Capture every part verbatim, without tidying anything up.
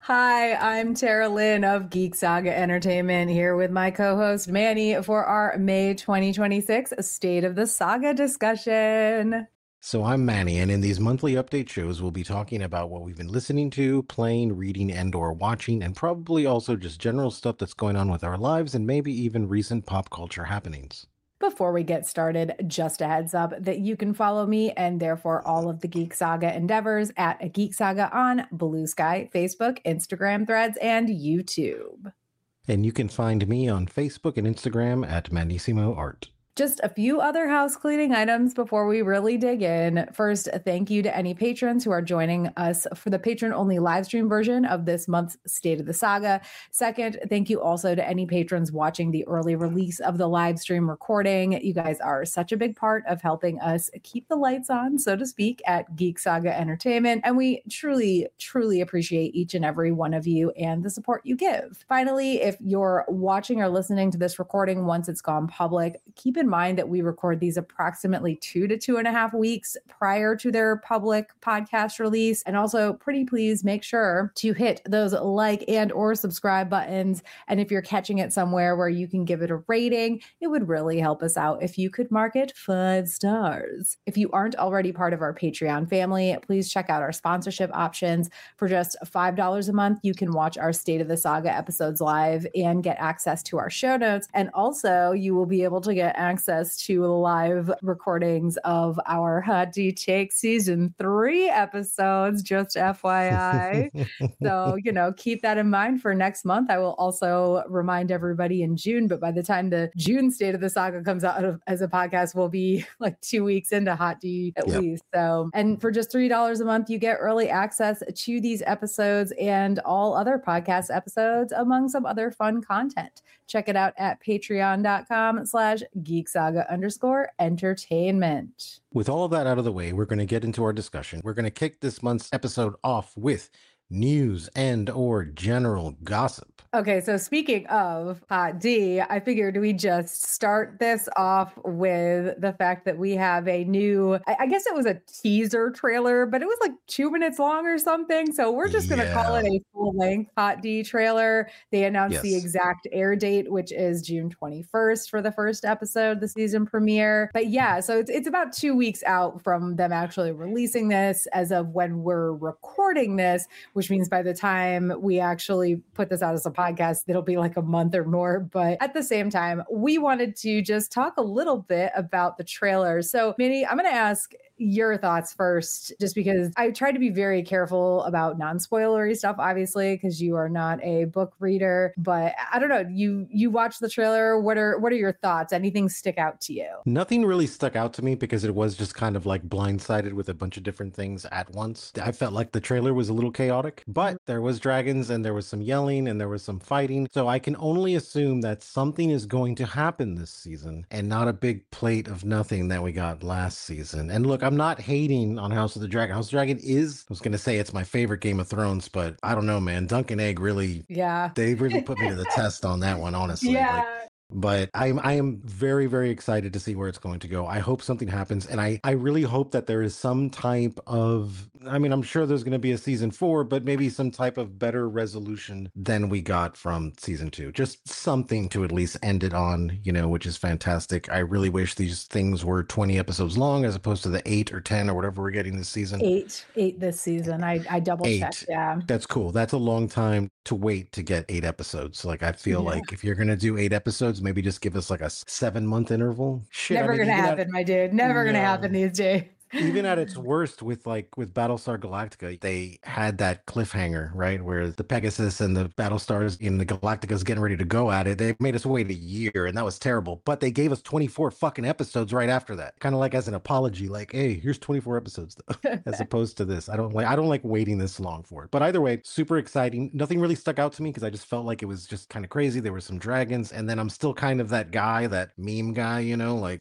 Hi, I'm Tara Lynn of Geek Saga Entertainment here with my co-host Manny for our May twenty twenty-six State of the Saga discussion. So I'm Manny, and in these monthly update shows, we'll be talking about what we've been listening to, playing, reading, and or watching, and probably also just general stuff that's going on with our lives and maybe even recent pop culture happenings. Before we get started, just a heads up that you can follow me and therefore all of the Geek Saga endeavors at Geek Saga on Blue Sky, Facebook, Instagram, Threads, and YouTube. And you can find me on Facebook and Instagram at Manissimo Art. Just a few other house cleaning items before we really dig in. First, a thank you to any patrons who are joining us for the patron-only live stream version of this month's State of the Saga. Second, thank you also to any patrons watching the early release of the live stream recording. You guys are such a big part of helping us keep the lights on, so to speak, at Geek Saga Entertainment. And we truly, truly appreciate each and every one of you and the support you give. Finally, if you're watching or listening to this recording once it's gone public, keep in in mind that we record these approximately two to two and a half weeks prior to their public podcast release. And also, pretty please make sure to hit those like and or subscribe buttons. And if you're catching it somewhere where you can give it a rating, it would really help us out if you could mark it five stars. If you aren't already part of our Patreon family, please check out our sponsorship options. For just five dollars a month, you can watch our State of the Saga episodes live and get access to our show notes. And also, you will be able to get access access to live recordings of our Hot D Take Season three episodes, just F Y I. So, you know, keep that in mind for next month. I will also remind everybody in June, but by the time the June State of the Saga comes out of, as a podcast, we'll be like two weeks into Hot D at yep. least. So, and for just three dollars a month, you get early access to these episodes and all other podcast episodes, among some other fun content. Check it out at patreon.com slash geeksaga underscore entertainment. With all of that out of the way, we're going to get into our discussion. We're going to kick this month's episode off with news and or general gossip. Okay, so speaking of Hot D, I figured we just start this off with the fact that we have a new, I, I guess it was a teaser trailer, but it was like two minutes long or something. So we're just yeah. going to call it a full-length Hot D trailer. They announced yes. the exact air date, which is June twenty-first for the first episode, the season premiere. But yeah, so it's, it's about two weeks out from them actually releasing this as of when we're recording this, which means by the time we actually put this out as a podcast, it'll be like a month or more. But at the same time, we wanted to just talk a little bit about the trailer. So, Minnie, I'm going to ask your thoughts first, just because I try to be very careful about non-spoilery stuff, obviously, because you are not a book reader. But I don't know, you you watched the trailer. What are what are your thoughts? Anything stick out to you? Nothing really stuck out to me because it was just kind of like blindsided with a bunch of different things at once. I felt like the trailer was a little chaotic, but there was dragons and there was some yelling and there was some fighting. So I can only assume that something is going to happen this season and not a big plate of nothing that we got last season. And look, I'm not hating on House of the Dragon. House of the Dragon is, I was going to say it's my favorite Game of Thrones, but I don't know, man. Dunk and Egg really, yeah, they really put me to the test on that one, honestly. Yeah. Like, but I'm I am very, very excited to see where it's going to go. I hope something happens. And I, I really hope that there is some type of, I mean, I'm sure there's going to be a season four, but maybe some type of better resolution than we got from season two. Just something to at least end it on, you know, which is fantastic. I really wish these things were twenty episodes long as opposed to the eight or ten or whatever we're getting this season. Eight, eight this season. I, I double eight. checked. Yeah. That's cool. That's a long time to wait to get eight episodes. Like, I feel yeah. like if you're going to do eight episodes, maybe just give us like a seven month interval. Shit, Never I mean, gonna happen, at, my dude. Never no. gonna happen these days. Even at its worst with like with Battlestar Galactica, they had that cliffhanger, right? Where the Pegasus and the Battlestars in the Galactica's getting ready to go at it. They made us wait a year and that was terrible. But they gave us twenty-four fucking episodes right after that. Kind of like as an apology, like, hey, here's twenty-four episodes though, as opposed to this. I don't like I don't like waiting this long for it. But either way, super exciting. Nothing really stuck out to me because I just felt like it was just kind of crazy. There were some dragons, and then I'm still kind of that guy, that meme guy, you know, like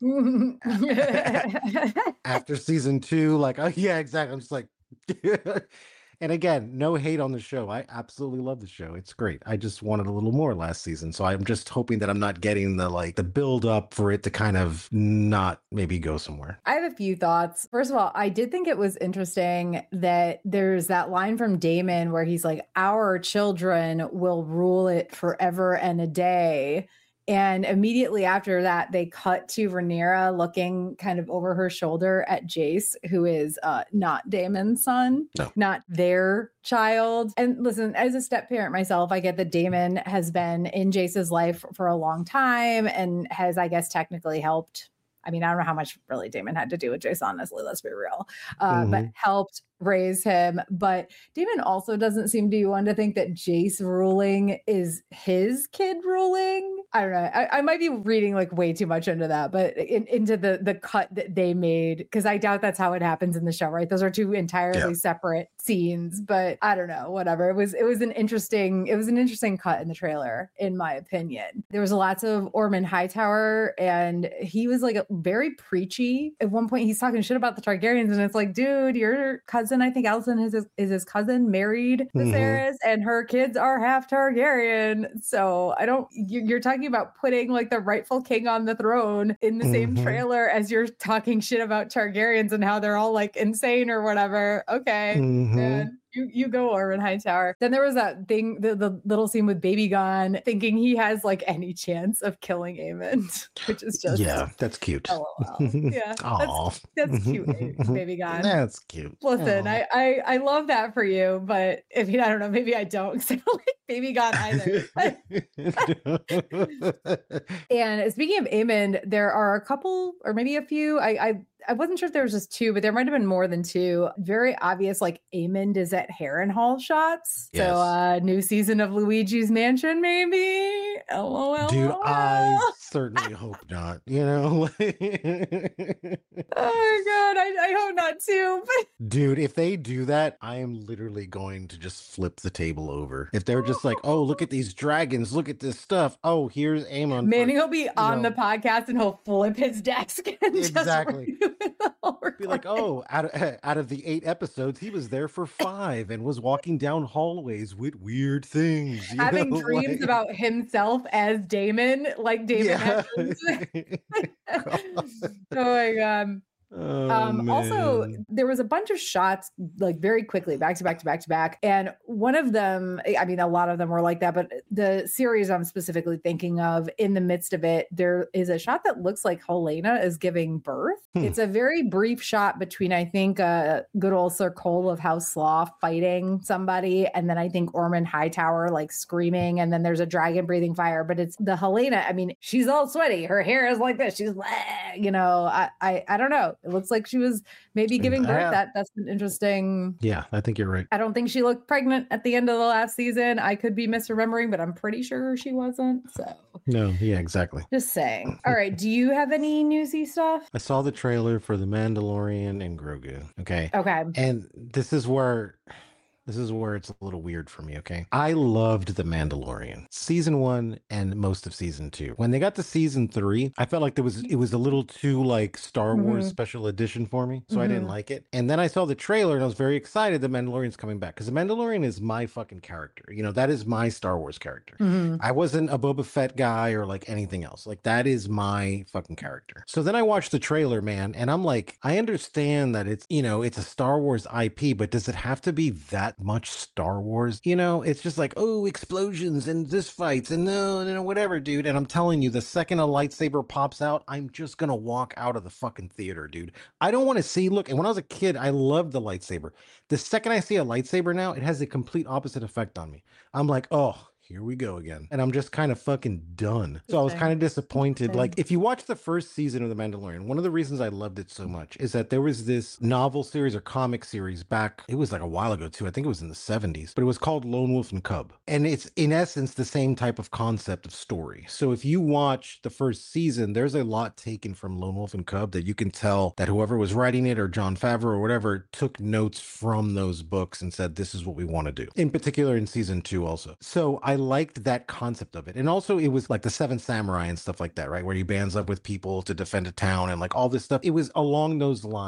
after season two, like, oh yeah, exactly. I'm just like And again, no hate on the show. I absolutely love the show. It's great. I just wanted a little more last season. So I'm just hoping that I'm not getting the like the build up for it to kind of not maybe go somewhere. I have a few thoughts. First of all, I did think it was interesting that there's that line from Damon where he's like, our children will rule it forever and a day. And immediately after that, they cut to Rhaenyra looking kind of over her shoulder at Jace, who is uh, not Daemon's son, no. not their child. And listen, as a step parent myself, I get that Daemon has been in Jace's life for a long time and has, I guess, technically helped. I mean, I don't know how much really Daemon had to do with Jace, honestly, let's be real, uh, mm-hmm. but helped raise him. But Daemon also doesn't seem to be one to think that Jace ruling is his kid ruling. I don't know. I, I might be reading like way too much into that, but in, into the the cut that they made, because I doubt that's how it happens in the show, right? Those are two entirely yeah. separate scenes. But I don't know, whatever. It was it was an interesting it was an interesting cut in the trailer, in my opinion. There was lots of Ormond Hightower, and he was like a, very preachy. At one point, he's talking shit about the Targaryens, and it's like, dude, your cousin, I think Alicent is his, is his cousin, married Viserys, mm-hmm. and her kids are half Targaryen. So I don't. You're talking about putting like the rightful king on the throne in the mm-hmm. same trailer as you're talking shit about Targaryens and how they're all like insane or whatever. Okay, mm-hmm. man. You you go, Ormond Hightower. Then there was that thing, the, the little scene with Baby Gon, thinking he has like any chance of killing Aemond, which is just yeah, that's cute. LOL. Yeah, that's, that's cute, Baby Gon. That's cute. Listen, I, I I love that for you, but if you, I don't know, maybe I don't, because I don't like Baby Gon either. And speaking of Aemond, there are a couple, or maybe a few. I I. I wasn't sure if there was just two, but there might have been more than two. Very obvious, like Aemond is at Harrenhal shots. Yes. So uh new season of Luigi's Mansion, maybe. LOL. Dude, I certainly hope not. You know. Oh my god, I, I hope not too. But... Dude, if they do that, I am literally going to just flip the table over. If they're just like, oh, look at these dragons, look at this stuff. Oh, here's Aemon. Manny will be on know. the podcast and he'll flip his desk. And exactly. Just be like, oh, out of, out of the eight episodes, he was there for five and was walking down hallways with weird things. Having know? dreams like... about himself as Daemon, like Daemon. Yeah. Oh my god. Oh, um, also, there was a bunch of shots like very quickly, back to back to back to back. And one of them, I mean, a lot of them were like that, but the series I'm specifically thinking of, in the midst of it, there is a shot that looks like Helena is giving birth. Hmm. It's a very brief shot between, I think, uh, good old Sir Cole of House Slaw fighting somebody, and then I think Ormond Hightower like screaming, and then there's a dragon breathing fire. But it's the Helena. I mean, she's all sweaty. Her hair is like this. She's, you know, I, I, I don't know. It looks like she was maybe giving birth. That that's an interesting. Yeah, I think you're right. I don't think she looked pregnant at the end of the last season. I could be misremembering, but I'm pretty sure she wasn't. So no, yeah, exactly. Just saying. All right, do you have any newsy stuff? I saw the trailer for The Mandalorian and Grogu. Okay. Okay. And this is where. This is where it's a little weird for me, okay? I loved The Mandalorian. Season one and most of season two. When they got to season three, I felt like there was it was a little too like Star Wars mm-hmm. special edition for me. So mm-hmm. I didn't like it. And then I saw the trailer and I was very excited The Mandalorian's coming back. Because The Mandalorian is my fucking character. You know, that is my Star Wars character. Mm-hmm. I wasn't a Boba Fett guy or like anything else. Like that is my fucking character. So then I watched the trailer, man, and I'm like, I understand that it's, you know, it's a Star Wars I P, but does it have to be that much Star Wars? You know, it's just like, oh, explosions and this fights and no, no, whatever, dude. And I'm telling you, the second a lightsaber pops out, I'm just gonna walk out of the fucking theater, dude. I don't want to see, look, and when I was a kid, I loved the lightsaber. The second I see a lightsaber now, it has a complete opposite effect on me. I'm like, oh, here we go again. And I'm just kind of fucking done. So I was kind of disappointed. Like, if you watch the first season of The Mandalorian, one of the reasons I loved it so much is that there was this novel series or comic series back, it was like a while ago too. I think it was in the seventies, but it was called Lone Wolf and Cub. And it's in essence the same type of concept of story. So if you watch the first season, there's a lot taken from Lone Wolf and Cub that you can tell that whoever was writing it or Jon Favreau or whatever took notes from those books and said, this is what we want to do. In particular in season two also. So I liked that concept of it. And also it was like the Seven Samurai and stuff like that, right? Where he bands up with people to defend a town and like all this stuff. It was along those lines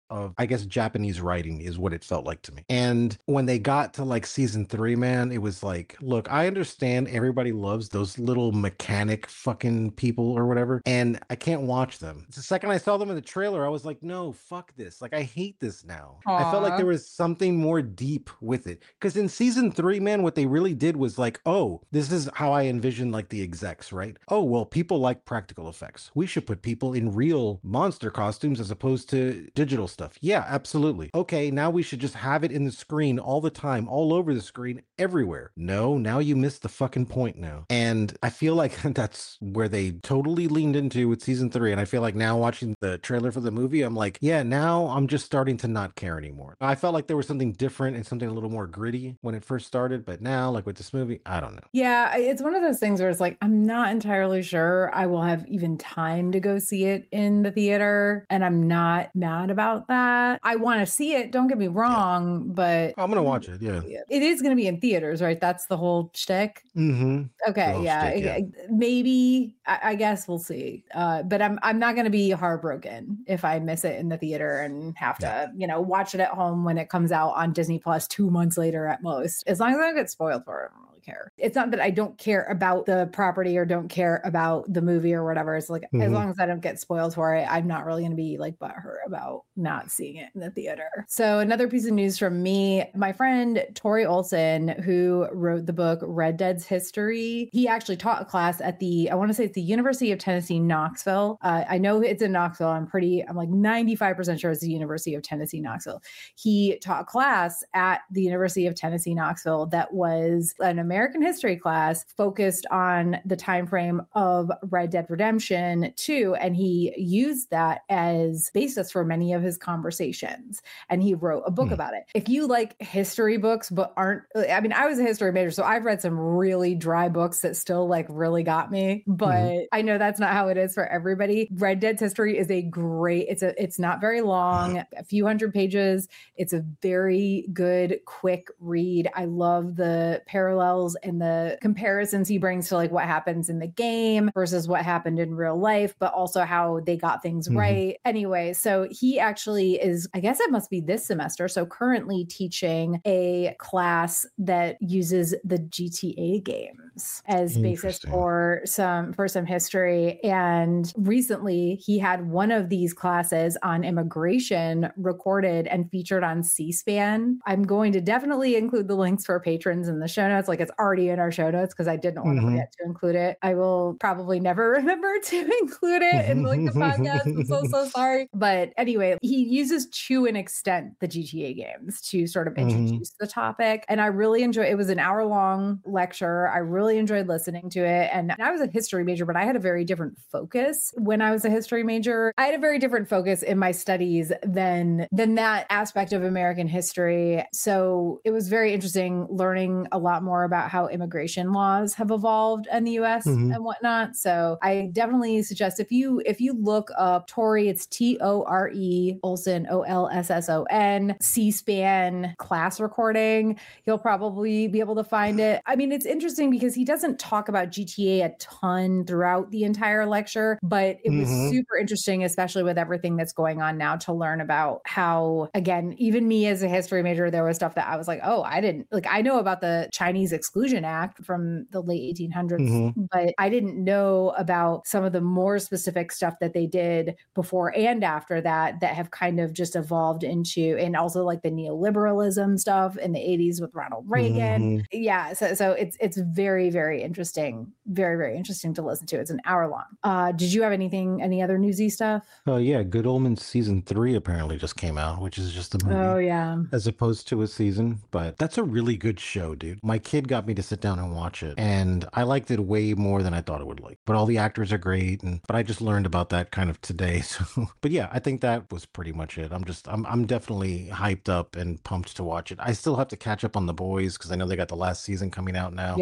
of, I guess, Japanese writing is what it felt like to me. And when they got to like season three, man, it was like, look, I understand everybody loves those little mechanic fucking people or whatever, and I can't watch them. The second I saw them in the trailer, I was like, no, fuck this. Like, I hate this now. I felt like Aw. there was something more deep with it. Because in season three, man, what they really did was like, oh, this is how I envision like the execs, right? Oh, well, people like practical effects. We should put people in real monster costumes as opposed to digital stuff. Yeah, absolutely. Okay, now we should just have it in the screen all the time, all over the screen, everywhere. No, now you missed the fucking point now. And I feel like that's where they totally leaned into with season three. And I feel like now watching the trailer for the movie, I'm like, yeah, now I'm just starting to not care anymore. I felt like there was something different and something a little more gritty when it first started, but now, like with this movie, I don't know. Yeah, I- it's one of those things where it's like, I'm not entirely sure I will have even time to go see it in the theater. And I'm not mad about that. I want to see it, don't get me wrong, but I'm gonna watch it. Yeah. it is going to be in theaters, right? That's the whole shtick. Mm-hmm. Okay, whole yeah, shtick, yeah. I- maybe. I, I guess we'll see. Uh, but I'm I'm not going to be heartbroken if I miss it in the theater and have to, Yeah. you know, watch it at home when it comes out on Disney Plus two months later at most. As long as I don't get spoiled for it, I don't really care. It's not that I don't care about the property or don't care about the movie or whatever. It's like as Mhm. long as I don't get spoiled for it, I'm not really going to be like butthurt about not seeing it in the theater. So another piece of news from me, my friend Tori Olson, who wrote the book Red Dead's History, he actually taught a class at the, I want to say it's the University of Tennessee, Knoxville. Uh, I know it's in Knoxville. I'm pretty, I'm like ninety-five percent sure it's the University of Tennessee, Knoxville. He taught a class at the University of Tennessee, Knoxville that was an American history class focused on the time frame of Red Dead Redemption two, and he used that as basis for many of his conversations, and he wrote a book Hmm. about it. If you like history books but aren't, I mean, I was a history major, so I've read some really dry books that still like really got me, but Mhm. I know that's not how it is for everybody. Red Dead's History is a great, it's a it's not very long, a few hundred pages. It's a very good quick read. I love the parallels and the comparisons he brings to like what happens in the game versus what happened in real life, but also how they got things Mhm. right. Anyway, so he actually is, I guess it must be this semester, so currently teaching a class that uses the G T A games as basis Interesting. for some for some history. And recently he had one of these classes on immigration recorded and featured on C-SPAN. I'm going to definitely include the links for patrons in the show notes. Like it's already in our show notes because I didn't want to Mhm. forget to include it. I will probably never remember to include it in like the podcast. I'm so so sorry. But anyway, he uses to an extent the G T A games to sort of Mhm. introduce the topic. And I really enjoy it. Was an hour long lecture. I really enjoyed listening to it. And I was a history major, but I had a very different focus when I was a history major. I had a very different focus in my studies than than that aspect of American history. So it was very interesting learning a lot more about how immigration laws have evolved in the U S Mhm. and whatnot. So I definitely suggest if you if you look up Tori, it's T O R E Olson, O L S S O N, C-SPAN class recording, you'll probably be able to find it. I mean, it's interesting because he doesn't talk about G T A a ton throughout the entire lecture, but it was Mhm. super interesting, especially with everything that's going on now, to learn about how, again, even me as a history major, there was stuff that I was like, oh, I didn't, like, I know about the Chinese Exclusion Act from the late eighteen hundreds, Mhm. but I didn't know about some of the more specific stuff that they did before and after that, that have kind of just evolved into, and also like the neoliberalism stuff in the eighties with Ronald Reagan. Mhm. Yeah. So, so it's, it's very, very interesting. Very, very interesting to listen to. It's an hour long. Uh, did you have anything, any other newsy stuff? Oh yeah, Good Omens season three apparently just came out, which is just a movie. Oh yeah. As opposed to a season, but that's a really good show, dude. My kid got me to sit down and watch it, and I liked it way more than I thought it would like. But all the actors are great, and but I just learned about that kind of today. So, but yeah, I think that was pretty much it. I'm just, I'm, I'm definitely hyped up and pumped to watch it. I still have to catch up on The Boys because I know they got the last season coming out now. Yep. It's,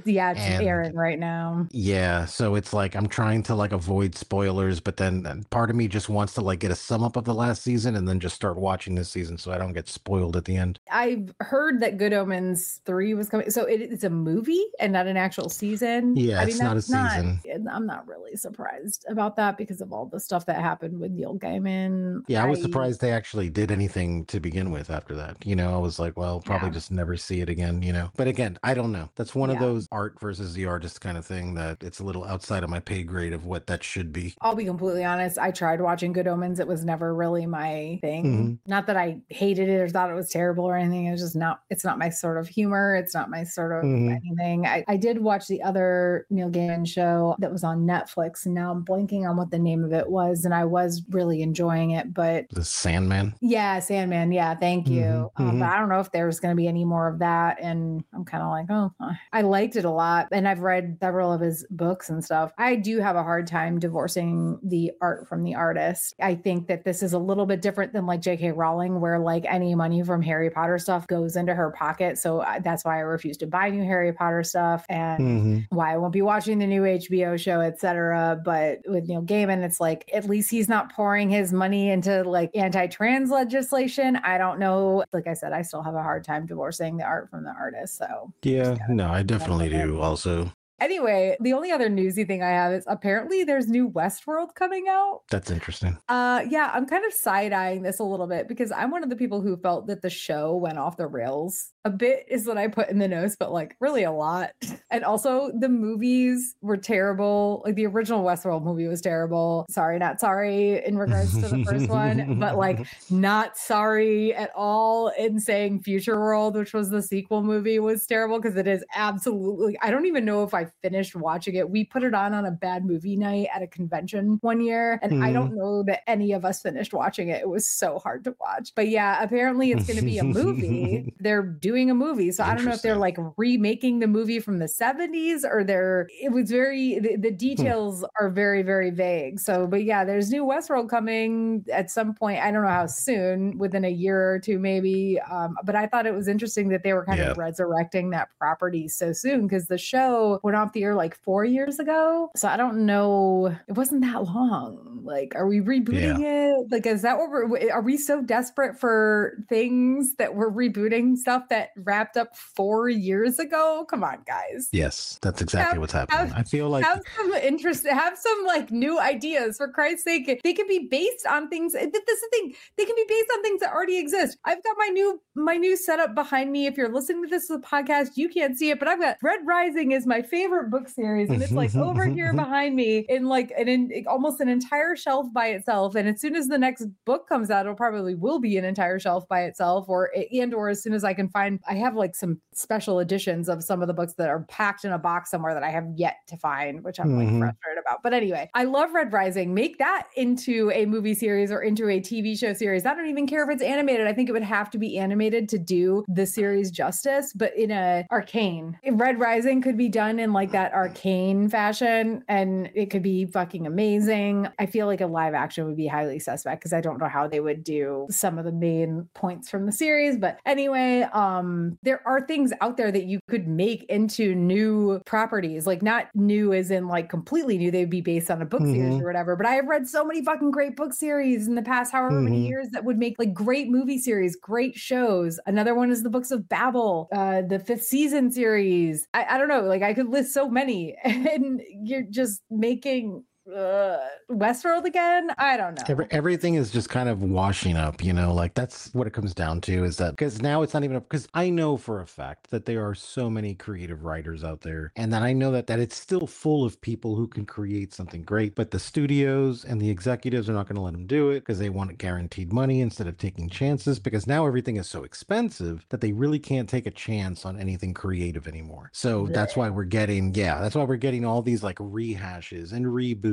Yeah, it's And airing right now. yeah, so it's like I'm trying to like avoid spoilers, but then then part of me just wants to like get a sum up of the last season and then just start watching this season so I don't get spoiled at the end. I've heard that Good Omens three was coming. So it, it's a movie and not an actual season. Yeah, I it's mean, not a that's not, season. I'm not really surprised about that because of all the stuff that happened with Neil Gaiman. Yeah, I was I, surprised they actually did anything to begin with after that. You know, I was like, well, probably Yeah. just never see it again, you know. But again, I don't know. That's one of Yeah. those art versus the artist kind of thing that it's a little outside of my pay grade of what that should be. I'll be completely honest. I tried watching Good Omens. It was never really my thing. Mhm. Not that I hated it or thought it was terrible or anything. It was just not, it's not my sort of humor. It's not my sort of Mhm. anything. I, I did watch the other Neil Gaiman show that was on Netflix, and now I'm blanking on what the name of it was. And I was really enjoying it, but The Sandman. yeah, Sandman. Yeah, thank you. Mhm, Um, mhm. but I don't know if there's going to be any more of that. And I'm kind of like, oh, I liked it a lot. And I've read several of his books and stuff. I do have a hard time divorcing the art from the artist. I think that this is a little bit different than like J K Rowling, where like any money from Harry Potter stuff goes into her pocket. So I, that's why I refuse to buy new Harry Potter stuff and Mhm. why I won't be watching the new H B O show, et cetera. But with Neil Gaiman, it's like, at least he's not pouring his money into like anti-trans legislation. I don't know. Like I said, I still have a hard time divorcing the art from the artist. So Yeah, no, I definitely with it. do also. anyway, the only other newsy thing I have is apparently there's new Westworld coming out. That's interesting. Uh, yeah, I'm kind of side-eyeing this a little bit because I'm one of the people who felt that the show went off the rails a bit, is what I put in the notes, but like really a lot. And also the movies were terrible. Like the original Westworld movie was terrible. Sorry, not sorry in regards to the first one, but like not sorry at all in saying Future World, which was the sequel movie, was terrible because it is absolutely, I don't even know if I finished watching it. We put it on on a bad movie night at a convention one year, and I don't know that any of us finished watching it. It was so hard to watch. But yeah, apparently it's going to be a movie. They're doing a movie. So I don't know if they're like remaking the movie from the seventies or they're, it was very, the, the details are very, very vague. So, but yeah, there's new Westworld coming at some point. I don't know how soon, within a year or two, maybe. Um, but I thought it was interesting that they were kind Yeah. of resurrecting that property so soon because the show went off the air like four years ago. So I don't know. It wasn't that long. Like, are we rebooting it? Like, is that what we're, are we so desperate for things that we're rebooting stuff that wrapped up four years ago? Come on, guys. Yes, that's exactly Have- what's happening. have- I feel like Have some interest, have some like new ideas for Christ's sake. They can be based on things. This is the thing. They can be based on things that already exist. I've got my new my new setup behind me. If you're listening to this as a podcast, you can't see it, but I've got Red Rising is my favorite book series, and it's like over here behind me in like an in, almost an entire shelf by itself. And as soon as the next book comes out, it'll probably will be an entire shelf by itself, or and or as soon as I can find, I have like some special editions of some of the books that are packed in a box somewhere that I have yet to find, which I'm like Mhm. frustrated about. But anyway, I love Red Rising. Make that into a movie series or into a T V show series. I don't even care if it's animated. I think it would have to be animated to do the series justice, but in a arcane. Red Rising could be done in like that arcane fashion and it could be fucking amazing. I feel like a live action would be highly suspect because I don't know how they would do some of the main points from the series. But anyway, um, there are things out there that you could make into new properties, like not new as in like completely new. They'd be based on a book series Mhm. or whatever. But I have read so many fucking great book series in the past however many Mhm. years that would make like great movie series, great shows. Another one is the Books of Babel, uh, the fifth season series. I, I don't know, like I could list so many, and you're just making uh, Westworld again. I don't know. Every, everything is just kind of washing up, you know, like that's what it comes down to is that because now it's not even because I know for a fact that there are so many creative writers out there and that I know that that it's still full of people who can create something great, but the studios and the executives are not going to let them do it because they want guaranteed money instead of taking chances because now everything is so expensive that they really can't take a chance on anything creative anymore. So that's why we're getting, yeah, that's why we're getting all these like rehashes and reboots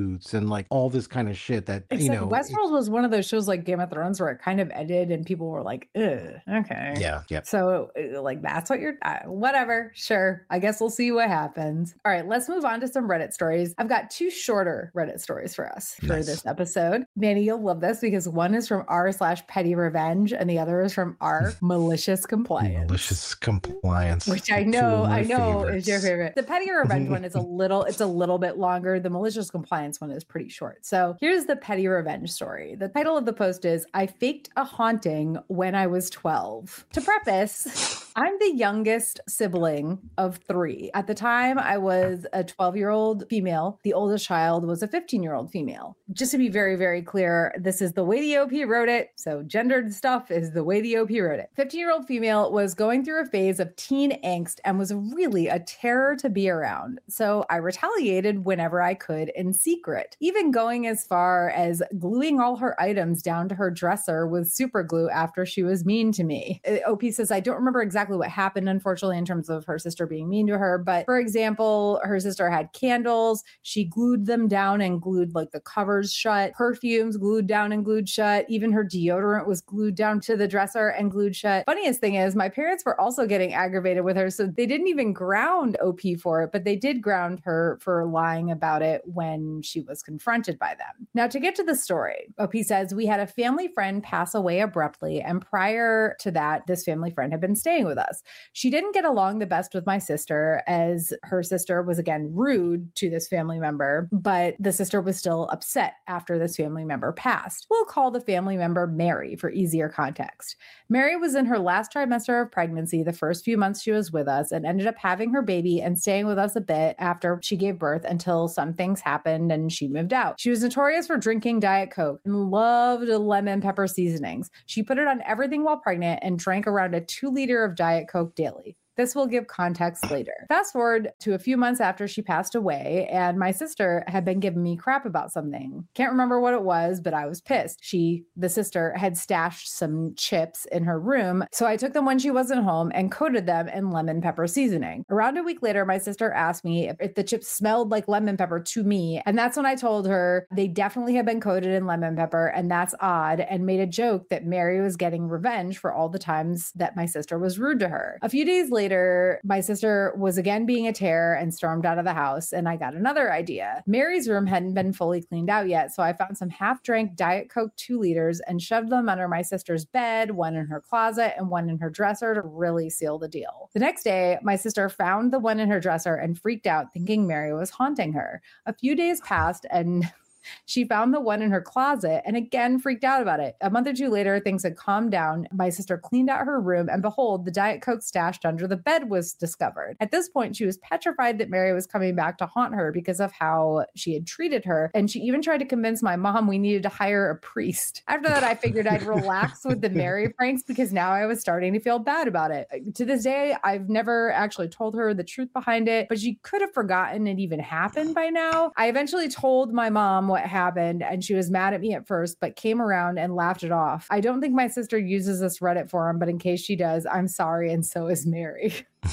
suits and like all this kind of shit that, Except you know, Westworld was one of those shows like Game of Thrones where it kind of ended and people were like, ugh, okay. Yeah, yeah. So uh, like, that's what you're, uh, whatever, sure. I guess we'll see what happens. All right, let's move on to some Reddit stories. I've got two shorter Reddit stories for us for Nice. this episode. Manny, you'll love this because one is from r slash petty revenge and the other is from r malicious compliance. Malicious compliance. Which I know, I know is your favorite. The petty revenge one is a little, it's a little bit longer. The malicious compliance one is pretty short. So here's the petty revenge story. The title of the post is, I faked a haunting when I was twelve. To preface, I'm the youngest sibling of three. At the time, I was a twelve-year-old female. The oldest child was a fifteen-year-old female. Just to be very, very clear, this is the way the O P wrote it. So gendered stuff is the way the O P wrote it. fifteen-year-old female was going through a phase of teen angst and was really a terror to be around. So I retaliated whenever I could in secret, even going as far as gluing all her items down to her dresser with super glue after she was mean to me. O P says, I don't remember exactly what happened, unfortunately, in terms of her sister being mean to her. But for example, her sister had candles. She glued them down and glued like the covers shut. Perfumes glued down and glued shut. Even her deodorant was glued down to the dresser and glued shut. Funniest thing is my parents were also getting aggravated with her. So they didn't even ground O P for it, but they did ground her for lying about it when she was confronted by them. Now, to get to the story, O P says, we had a family friend pass away abruptly. And prior to that, this family friend had been staying with us. She didn't get along the best with my sister, as her sister was again rude to this family member, but the sister was still upset after this family member passed. We'll call the family member Mary for easier context. Mary was in her last trimester of pregnancy the first few months she was with us and ended up having her baby and staying with us a bit after she gave birth until some things happened and she moved out. She was notorious for drinking Diet Coke and loved lemon pepper seasonings. She put it on everything while pregnant and drank around a two liter of Diet Coke daily. This will give context later. Fast forward to a few months after she passed away, and my sister had been giving me crap about something. Can't remember what it was, but I was pissed. She, the sister, had stashed some chips in her room, so I took them when she wasn't home and coated them in lemon pepper seasoning. Around a week later, my sister asked me if, if the chips smelled like lemon pepper to me, and that's when I told her they definitely had been coated in lemon pepper, and that's odd, and made a joke that Mary was getting revenge for all the times that my sister was rude to her. A few days later, Later, my sister was again being a terror and stormed out of the house, and I got another idea. Mary's room hadn't been fully cleaned out yet, so I found some half-drank Diet Coke two liters and shoved them under my sister's bed, one in her closet and one in her dresser to really seal the deal. The next day, my sister found the one in her dresser and freaked out, thinking Mary was haunting her. A few days passed, and she found the one in her closet and again freaked out about it. A month or two later, things had calmed down. My sister cleaned out her room, and behold, the Diet Coke stashed under the bed was discovered. At this point, she was petrified that Mary was coming back to haunt her because of how she had treated her. And she even tried to convince my mom we needed to hire a priest. After that, I figured I'd relax with the Mary pranks because now I was starting to feel bad about it. To this day, I've never actually told her the truth behind it, but she could have forgotten it even happened by now. I eventually told my mom what happened, and she was mad at me at first, but came around and laughed it off. I don't think my sister uses this Reddit forum, but in case she does, I'm sorry, and so is Mary.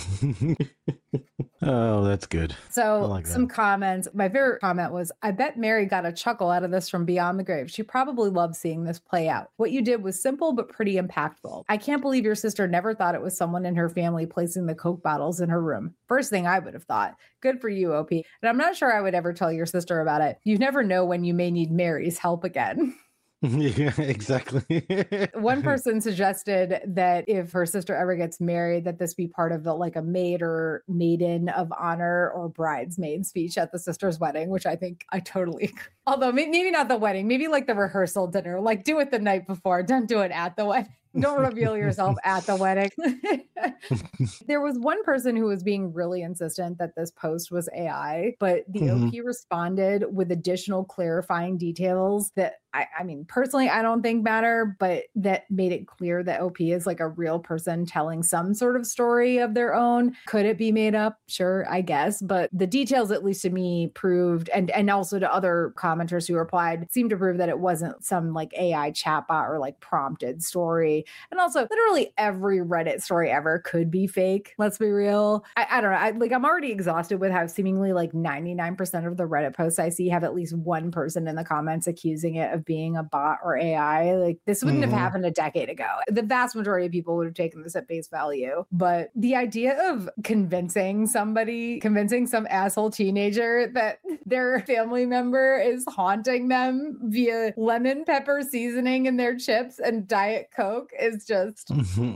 Oh, that's good. So like some that. comments. My favorite comment was, I bet Mary got a chuckle out of this from beyond the grave. She probably loved seeing this play out. What you did was simple but pretty impactful. I can't believe your sister never thought it was someone in her family placing the Coke bottles in her room. First thing I would have thought. Good for you, O P. And I'm not sure I would ever tell your sister about it. You never know when you may need Mary's help again. Yeah, exactly. One person suggested that if her sister ever gets married, that this be part of the like a maid or maiden of honor or bridesmaid speech at the sister's wedding, which I think I totally agree. Although maybe not the wedding, maybe like the rehearsal dinner, like do it the night before. Don't do it at the wedding. Don't reveal yourself at the wedding. There was one person who was being really insistent that this post was A I, but the mm-hmm. O P responded with additional clarifying details that I, I mean, personally, I don't think matter, but that made it clear that O P is like a real person telling some sort of story of their own. Could it be made up? Sure, I guess. But the details, at least to me, proved, and, and also to other commenters who replied, seemed to prove that it wasn't some like A I chatbot or like prompted story. And also, literally every Reddit story ever could be fake. Let's be real. I, I don't know. I, like, I'm already exhausted with how seemingly like ninety-nine percent of the Reddit posts I see have at least one person in the comments accusing it of being a bot or A I. Like, this wouldn't mm-hmm. have happened a decade ago. The vast majority of people would have taken this at face value. But the idea of convincing somebody, convincing some asshole teenager that their family member is haunting them via lemon pepper seasoning in their chips and Diet Coke is just...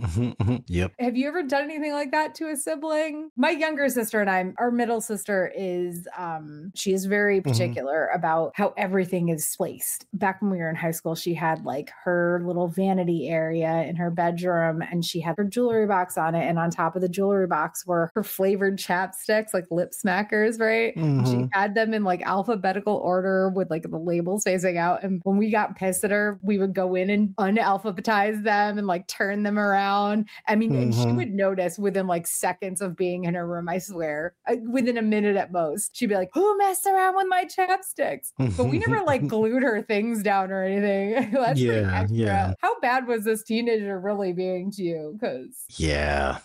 Yep. Have you ever done anything like that to a sibling? My younger sister and I, our middle sister is, um, she is very particular mm-hmm. about how everything is placed. Back when we were in high school, she had like her little vanity area in her bedroom and she had her jewelry box on it. And on top of the jewelry box were her flavored chapsticks, like lip smackers, right? Mm-hmm. She had them in like alphabetical order with like the labels facing out. And when we got pissed at her, we would go in and unalphabetize them and like turn them around. I mean, mm-hmm. and she would notice within like seconds of being in her room, I swear, uh, within a minute at most, she'd be like, who messed around with my chapsticks? But we never like glued her things down or anything. That's yeah, yeah. How bad was this teenager really being to you? Because yeah.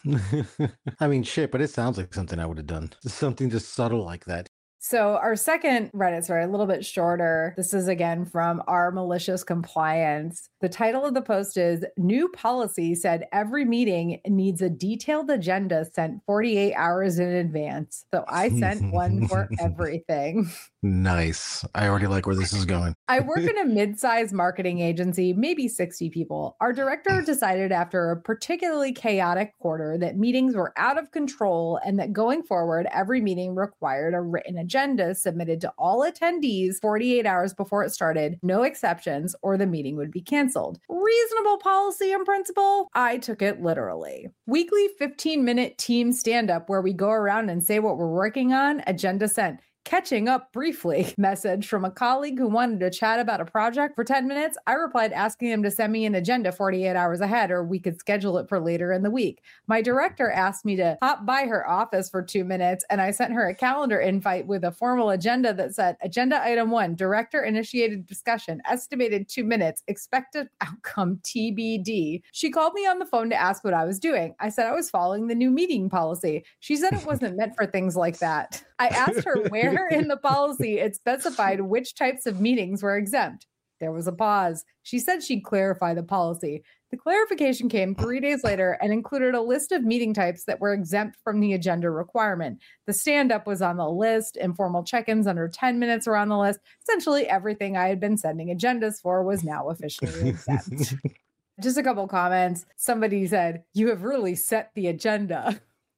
I mean, shit, but it sounds like something I would have done. Something just subtle like that. So our second Reddit story, a little bit shorter. This is again from Our Malicious Compliance. The title of the post is New Policy Said Every Meeting Needs a Detailed Agenda Sent forty-eight hours in advance. So I sent one for everything. Nice. I already like where this is going. I work in a mid-sized marketing agency, maybe sixty people. Our director decided after a particularly chaotic quarter that meetings were out of control and that going forward, every meeting required a written agenda submitted to all attendees forty-eight hours before it started, no exceptions, or the meeting would be canceled. Reasonable policy and principle? I took it literally. Weekly fifteen-minute team stand-up where we go around and say what we're working on, agenda sent. Catching up briefly message from a colleague who wanted to chat about a project for ten minutes. I replied asking him to send me an agenda forty-eight hours ahead or we could schedule it for later in the week. My director asked me to hop by her office for two minutes and I sent her a calendar invite with a formal agenda that said agenda item one, director initiated discussion, estimated two minutes, expected outcome T B D. She called me on the phone to ask what I was doing. I said I was following the new meeting policy. She said it wasn't meant for things like that. I asked her where in the policy it specified which types of meetings were exempt. There was a pause. She said she'd clarify the policy. The clarification came three days later and included a list of meeting types that were exempt from the agenda requirement. The stand-up was on the list. Informal check-ins under ten minutes were on the list. Essentially, everything I had been sending agendas for was now officially exempt. Just a couple comments. Somebody said, "You have really set the agenda."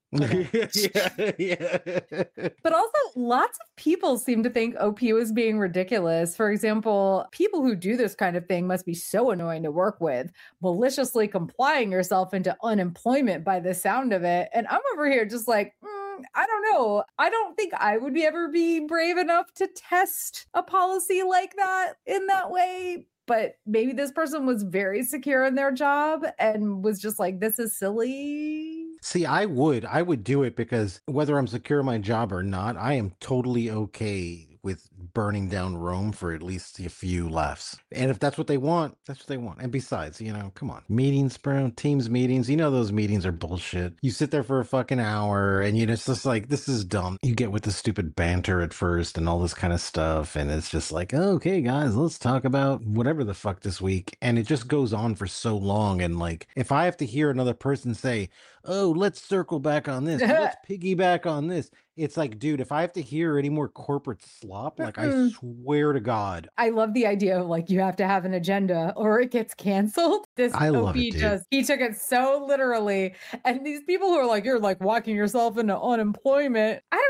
yeah, yeah. But also, lots of people seem to think O P was being ridiculous. For example, people who do this kind of thing must be so annoying to work with, maliciously complying yourself into unemployment by the sound of it. And I'm over here just like, mm, I don't know. I don't think I would be ever be brave enough to test a policy like that in that way. But maybe this person was very secure in their job and was just like, this is silly. See, I would. I would do it because whether I'm secure in my job or not, I am totally okay with burning down Rome for at least a few laughs. And if that's what they want, that's what they want. And besides, you know, come on. Meetings, bro, teams meetings. You know those meetings are bullshit. You sit there for a fucking hour and you know, it's just like, this is dumb. You get with the stupid banter at first and all this kind of stuff. And it's just like, oh, okay, guys, let's talk about whatever the fuck this week. And it just goes on for so long. And like, if I have to hear another person say, oh, let's circle back on this. Let's piggyback on this. It's like, dude, if I have to hear any more corporate slop, like I swear to God. I love the idea of like, you have to have an agenda or it gets canceled. This I O love P it, dude. just, he took it so literally. And these people who are like, you're like walking yourself into unemployment. I don't know, man.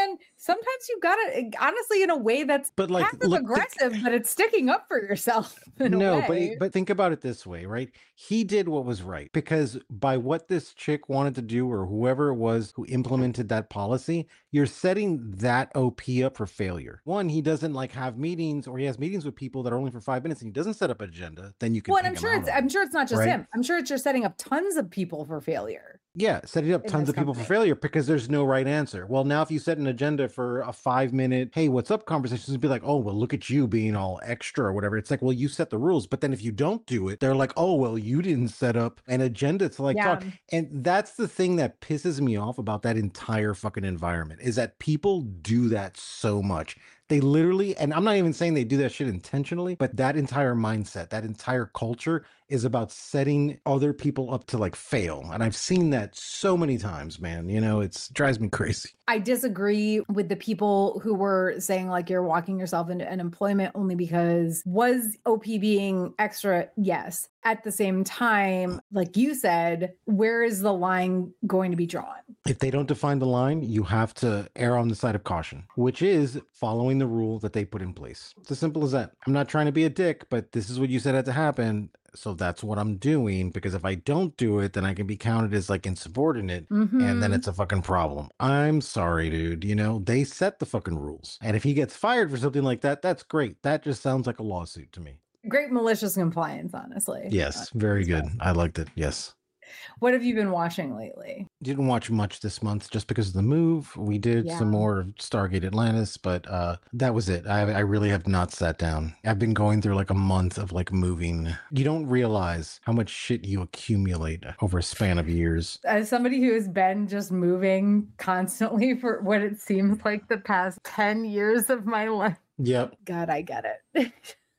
man, sometimes you gotta, honestly, in a way that's But like, passive look, think, aggressive, but it's sticking up for yourself in a no, but way. it- but think about it this way, right? He did what was right because by what this chick wanted to do, or whoever it was who implemented that policy, you're setting that O P up for failure. One, he doesn't like have meetings, or he has meetings with people that are only for five minutes, and he doesn't set up an agenda. Then you can Well, and take I'm him sure out it's on I'm it, sure it's not just right? him. I'm sure it's just setting up tons of people for failure Yeah, setting up in tons this of people for company. failure because there's no right answer. Well, now if you set an agenda for a five minute, hey, what's up conversations, be like, oh, well, look at you being all extra or whatever. It's like, well, you set the rules. But then if you don't do it, they're like, oh, well, you didn't set up an agenda to like Yeah. talk. And that's the thing that pisses me off about that entire fucking environment is that people do that so much. They literally, and I'm not even saying they do that shit intentionally, but that entire mindset, that entire culture is about setting other people up to like fail. And I've seen that so many times, man. You know, it's drives me crazy. I disagree with the people who were saying like you're walking yourself into unemployment only because was O P being extra? Yes. At the same time, like you said, where is the line going to be drawn? If they don't define the line, you have to err on the side of caution, which is following the rule that they put in place. It's as simple as that. I'm not trying to be a dick, but this is what you said had to happen. So that's what I'm doing, because if I don't do it, then I can be counted as like insubordinate, Mm-hmm. and then it's a fucking problem. I'm sorry, dude. You know, they set the fucking rules. And if he gets fired for something like that, that's great. That just sounds like a lawsuit to me. Great malicious compliance, honestly. Yes, very good. I liked it. Yes. What have you been watching lately? Didn't watch much this month just because of the move. We did Yeah. some more Stargate Atlantis, but uh, that was it. I, I really have not sat down. I've been going through like a month of like moving. You don't realize how much shit you accumulate over a span of years. As somebody who has been just moving constantly for what it seems like the past ten years of my life. Yep. God, I get it.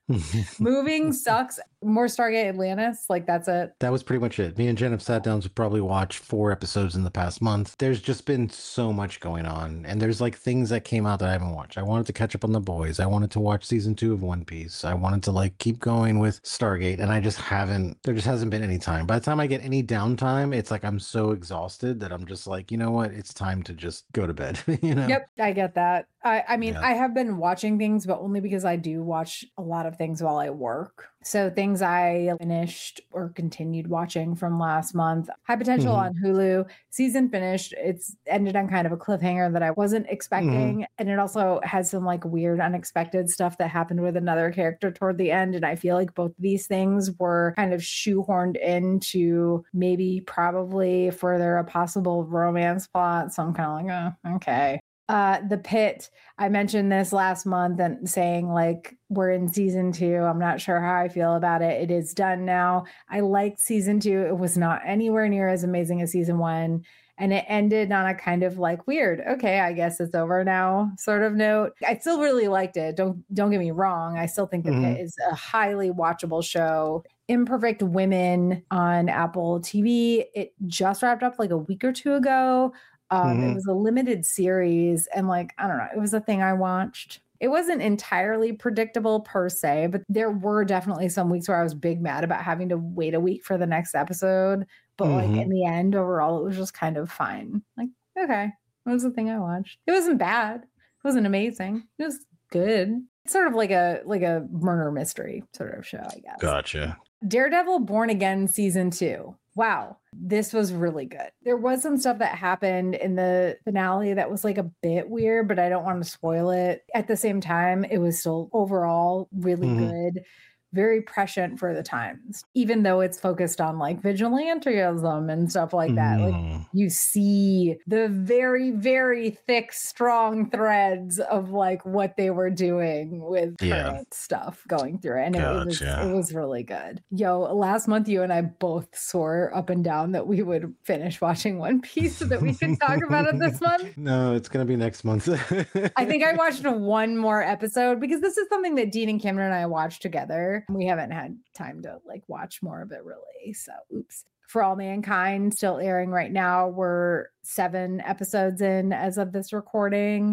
Moving sucks. More Stargate Atlantis. Like that's it. That was pretty much it. Me and Jen have sat down to probably watch four episodes in the past month. There's just been so much going on. And there's like things that came out that I haven't watched. I wanted to catch up on The Boys. I wanted to watch season two of One Piece. I wanted to like keep going with Stargate. And I just haven't, there just hasn't been any time. By the time I get any downtime, it's like I'm so exhausted that I'm just like, you know what? It's time to just go to bed. you know? Yep, I get that. I, I mean, Yeah. I have been watching things, but only because I do watch a lot of things while I work. So things I finished or continued watching from last month. High Potential Mhm. on Hulu. Season finished. It's ended on kind of a cliffhanger that I wasn't expecting. And it also has some like weird, unexpected stuff that happened with another character toward the end. And I feel like both of these things were kind of shoehorned into maybe probably further a possible romance plot. So I'm kind of like, oh, okay. Uh, The Pit, I mentioned this last month and saying like we're in season two. I'm not sure how I feel about it. It is done now. I liked season two. It was not anywhere near as amazing as season one. And it ended on a kind of like weird, okay, I guess it's over now sort of note. I still really liked it. Don't don't get me wrong. I still think The Mhm. Pit is a highly watchable show. Imperfect Women on Apple T V. It just wrapped up like a week or two ago. Um, It Mhm. was a limited series, and like, I don't know, it was a thing I watched. It wasn't entirely predictable per se, but there were definitely some weeks where I was big mad about having to wait a week for the next episode. But like Mhm. in the end, overall, it was just kind of fine. Like, okay, it was the thing I watched. It wasn't bad. It wasn't amazing. It was good. It's sort of like a like a murder mystery sort of show, I guess. Gotcha. Daredevil Born Again season two. Wow, this was really good. There was some stuff that happened in the finale that was like a bit weird, but I don't want to spoil it. At the same time, it was still overall really Mhm. good. Very prescient for the times, even though it's focused on like vigilantism and stuff like that. Like Mm. you see the very, very thick, strong threads of like what they were doing with Yeah. current stuff going through it. And it, it was Gotcha. it was really good. Yo, last month you and I both swore up and down that we would finish watching One Piece so that we could talk about it this month. No, it's gonna be next month. I think I watched one more episode because this is something that Dean and Cameron and I watched together. We haven't had time to like watch more of it really. So oops. For All Mankind, still airing right now. We're seven episodes in as of this recording.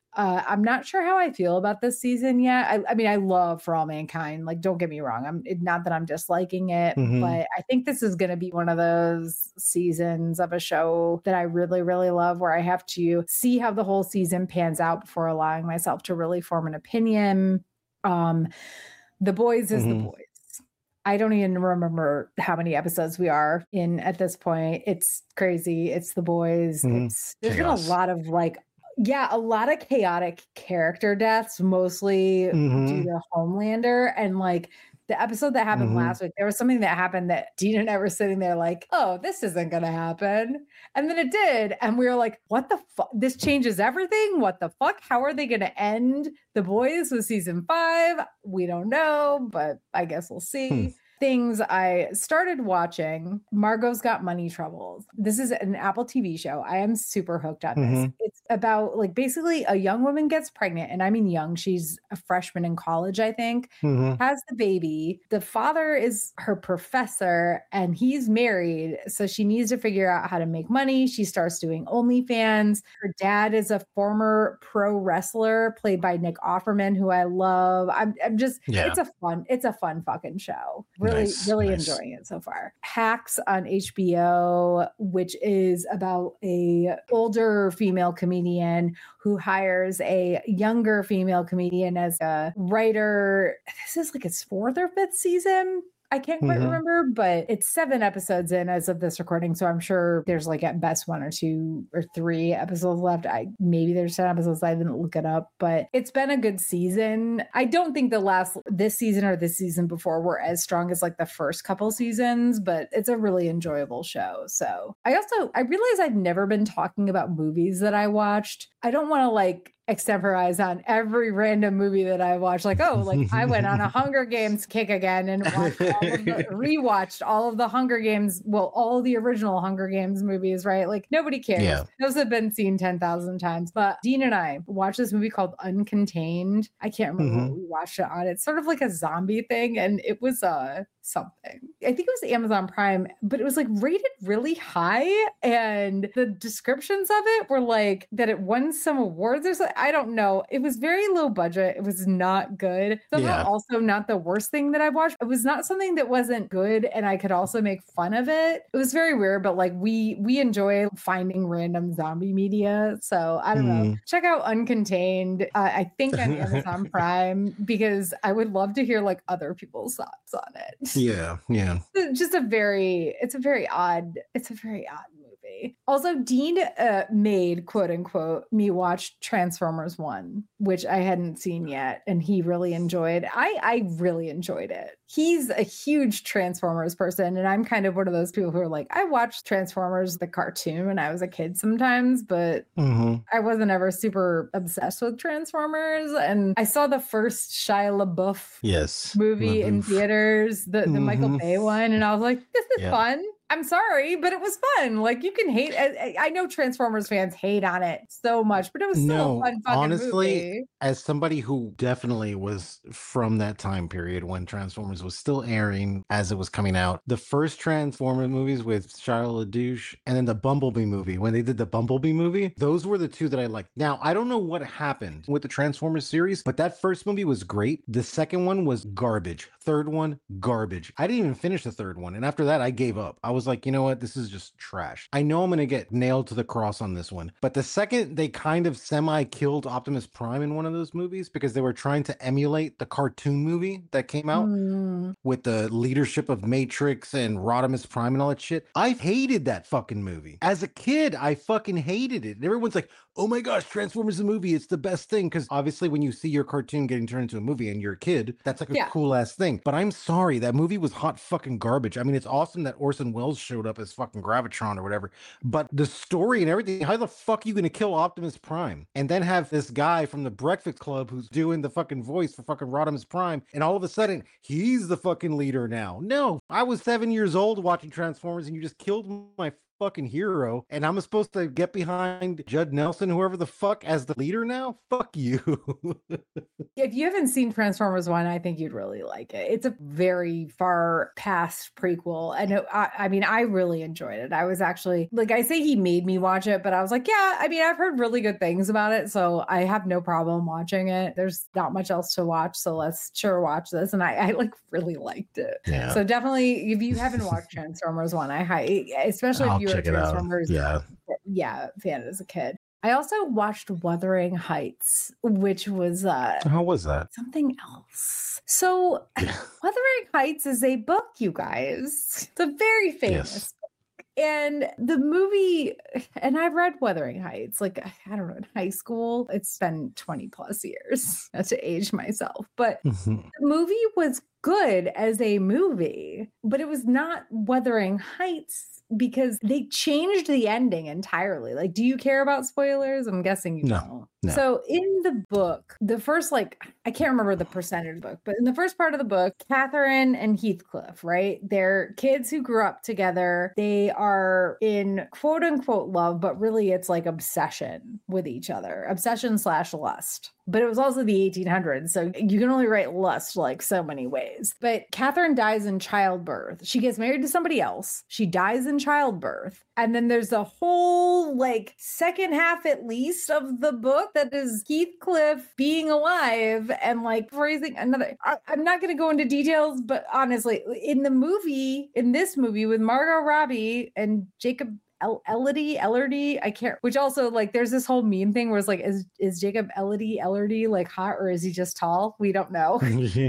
Uh, I'm not sure how I feel about this season yet. I, I mean, I love For All Mankind. Like, don't get me wrong. I'm it, not that I'm disliking it, Mhm. but I think this is going to be one of those seasons of a show that I really, really love, where I have to see how the whole season pans out before allowing myself to really form an opinion. Um, The Boys is The Mhm. Boys. I don't even remember how many episodes we are in at this point. It's crazy. It's The Boys. Mhm. It's there's been a Chaos. lot of like yeah, a lot of chaotic character deaths, mostly due Mhm. to Homelander. And like the episode that happened Mhm. last week, there was something that happened that Dean and I were sitting there like, oh, this isn't gonna happen. And then it did. And we were like, what the fuck? This changes everything. What the fuck? How are they gonna end The Boys with season five? We don't know, but I guess we'll Hmm. see. Things I started watching. Margot's Got Money Troubles. This is an Apple T V show. I am super hooked on this. Mhm. It's about like basically a young woman gets pregnant, and I mean young, she's a freshman in college, I think, Mhm. has the baby. The father is her professor and he's married. So she needs to figure out how to make money. She starts doing OnlyFans. Her dad is a former pro wrestler played by Nick Offerman, who I love. I'm, I'm just, Yeah. it's a fun, it's a fun fucking show. Really, Nice. really Nice. enjoying it so far. Hacks on H B O, which is about a older female comedian who hires a younger female comedian as a writer. This is like its fourth or fifth season. I can't quite Mhm. remember, but it's seven episodes in as of this recording. So I'm sure there's like at best one or two or three episodes left. I maybe there's ten episodes. I didn't look it up, but it's been a good season. I don't think the last this season or this season before were as strong as like the first couple seasons, but it's a really enjoyable show. So I also I realize I've never been talking about movies that I watched. I don't want to like extemporize on every random movie that I watched. Like, oh, like I went on a Hunger Games kick again and watched all of the, rewatched all of the Hunger Games, well, all the original Hunger Games movies, right? Like nobody cares. Yeah. Those have been seen ten thousand times. But Dean and I watched this movie called Uncontained. I can't remember what Mhm. we watched it on. It's sort of like a zombie thing, and it was uh something. I think it was Amazon Prime, but it was like rated really high. And the descriptions of it were like that it won some awards or something. I don't know. It was very low budget. It was not good. Somehow Yeah. also not the worst thing that I watched. It was not something that wasn't good and I could also make fun of it. It was very weird, but like we we enjoy finding random zombie media. So I don't know. Mhm. Check out Uncontained. Uh, I think on Amazon Prime because I would love to hear like other people's thoughts on it. Yeah. Yeah. Just a very it's a very odd it's a very odd movie. Also, Dean uh, made quote unquote me watch Transformers one, which I hadn't seen yet, and he really enjoyed. I I really enjoyed it. He's a huge Transformers person, and I'm kind of one of those people who are like, I watched Transformers the cartoon when I was a kid sometimes, but Mhm. I wasn't ever super obsessed with Transformers. And I saw the first Shia LaBeouf Yes. movie in LaBeouf. theaters, the, the Michael Mhm. Bay one, and I was like, this is Yeah. fun. I'm sorry, but it was fun. Like you can hate. I, I know Transformers fans hate on it so much, but it was still No, a fun fucking honestly, movie. as somebody who definitely was from that time period when Transformers was still airing as it was coming out, the first Transformers movies with Shia LaDouche and then the Bumblebee movie, when they did the Bumblebee movie, those were the two that I liked. Now, I don't know what happened with the Transformers series, but that first movie was great. The second one was garbage. Third one, garbage. I didn't even finish the third one. And after that, I gave up. I was like, you know what? This is just trash. I know I'm going to get nailed to the cross on this one. But the second they kind of semi killed Optimus Prime in one of those movies because they were trying to emulate the cartoon movie that came out Mm. with the leadership of Matrix and Rodimus Prime and all that shit. I hated that fucking movie. As a kid, I fucking hated it. And everyone's like, oh my gosh, Transformers the movie, it's the best thing. Because obviously when you see your cartoon getting turned into a movie and you're a kid, that's like a Yeah. cool ass thing. But I'm sorry, that movie was hot fucking garbage. I mean, it's awesome that Orson Welles showed up as fucking Gravitron or whatever, but the story and everything, how the fuck are you gonna kill Optimus Prime? And then have this guy from the Breakfast Club who's doing the fucking voice for fucking Rodimus Prime, and all of a sudden he's the fucking leader now. No, I was seven years old watching Transformers and you just killed my fucking hero, and I'm supposed to get behind Judd Nelson, whoever the fuck, as the leader now? Fuck you. If you haven't seen Transformers one, I think you'd really like it. It's a very far past prequel. And it, I, I mean, I really enjoyed it. I was actually, like, I say he made me watch it, but I was like, yeah, I mean, I've heard really good things about it. So I have no problem watching it. There's not much else to watch. So let's sure watch this. And I, I like really liked it. Yeah. So definitely, if you haven't watched Transformers one, I high, especially I'll if you were a check it out. Transformers Yeah. yeah, fan as a kid. I also watched Wuthering Heights, which was uh How was that? something else. So Wuthering Heights is a book, you guys. It's a very famous Yes. book. And the movie, and I've read Wuthering Heights, like, I don't know, in high school. It's been twenty plus years, not to age myself. But Mhm. the movie was good as a movie, but it was not Wuthering Heights because they changed the ending entirely. Like, do you care about spoilers? I'm guessing you No, don't. no. So in the book, the first, like, I can't remember the percentage book, but in the first part of the book, Catherine and Heathcliff, right? They're kids who grew up together. They are in quote unquote love, but really it's like obsession with each other, obsession slash lust. But it was also the eighteen hundreds. So you can only write lust like so many ways. But Catherine dies in childbirth. She gets married to somebody else. She dies in childbirth. And then there's a whole like second half at least of the book that is Heathcliff being alive and like raising another. I, I'm not going to go into details, but honestly, in the movie, in this movie with Margot Robbie and Jacob El- Elordi, Elordi, I can't, which also like there's this whole meme thing where it's like, is, is Jacob Elordi, Elordi like hot or is he just tall? We don't know.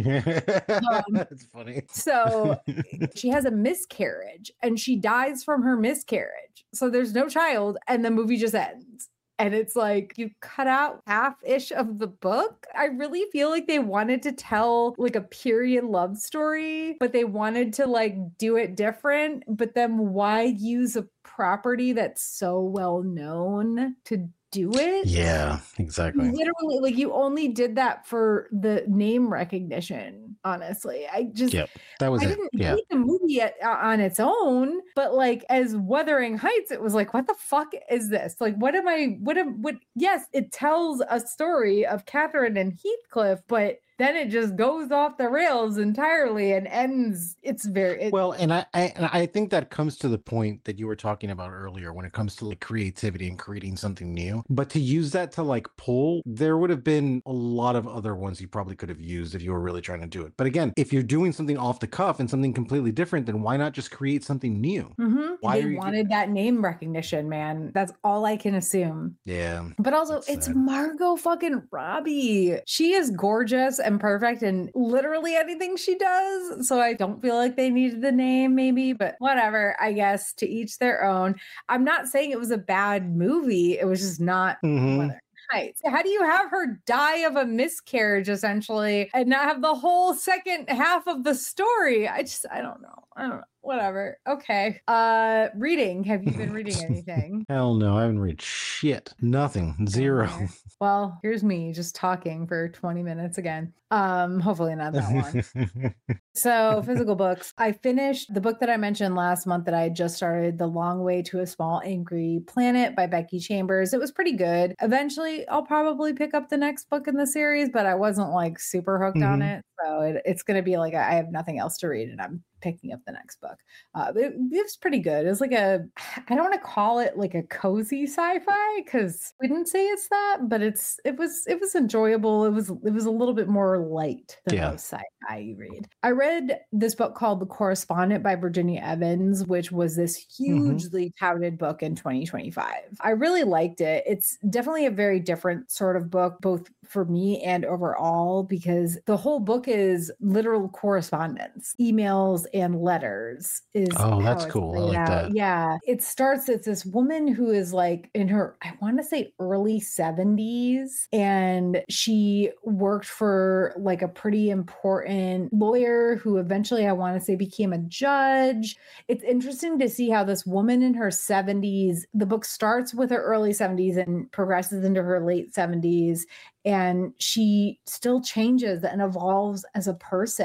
um, That's funny. So she has a miscarriage and she dies from her miscarriage. So there's no child and the movie just ends. And it's like you cut out half-ish of the book. I really feel like they wanted to tell like a period love story, but they wanted to like do it different. But then why use a property that's so well known to do it? Yeah, exactly. Literally, like you only did that for the name recognition. Honestly, I just Yep, that was I it. didn't Yeah. hate the movie at, uh, on its own, but like as Wuthering Heights, it was like, what the fuck is this? Like, what am I? What am? What? Yes, it tells a story of Catherine and Heathcliff, but then it just goes off the rails entirely and ends. It's very it, Well, and I, I and I think that comes to the point that you were talking about earlier when it comes to like creativity and creating something new. But to use that to like pull, there would have been a lot of other ones you probably could have used if you were really trying to do it. But again, if you're doing something off the cuff and something completely different, then why not just create something new? Mhm. Why They are you- wanted that name recognition, man. That's all I can assume. Yeah. But also, That's it's sad. Margot fucking Robbie. She is gorgeous and perfect in literally anything she does. So I don't feel like they needed the name, maybe, but whatever. I guess to each their own. I'm not saying it was a bad movie. It was just not Mhm. Wuthering Heights. How do you have her die of a miscarriage essentially and not have the whole second half of the story? I just, I don't know. I don't know. Whatever. Okay. Uh, reading. Have you been reading anything? Hell no, I haven't read shit. Nothing. Zero. Okay. Well, here's me just talking for twenty minutes again. Um, hopefully not that long. So, physical books. I finished the book that I mentioned last month that I had just started, The Long Way to a Small Angry Planet by Becky Chambers. It was pretty good. Eventually, I'll probably pick up the next book in the series, but I wasn't like super hooked on Mhm. it. So, it, it's going to be like I have nothing else to read and I'm picking up the next book. Uh, it, it was pretty good. It was like a, I don't want to call it like a cozy sci-fi because we didn't say it's that, but it's, it was, it was enjoyable. It was, it was a little bit more light than Yeah. most sci-fi you read. I read this book called The Correspondent by Virginia Evans, which was this hugely touted book in twenty twenty-five. I really liked it. It's definitely a very different sort of book, both for me and overall, because the whole book is literal correspondence, emails and letters is Oh, how that's it's cool. I laid like out. that. Yeah. It starts, it's this woman who is like in her, I want to say early seventies, and she worked for like a pretty important lawyer who eventually, I want to say, became a judge. It's interesting to see how this woman in her seventies, the book starts with her early seventies and progresses into her late seventies. And she still changes and evolves as a person.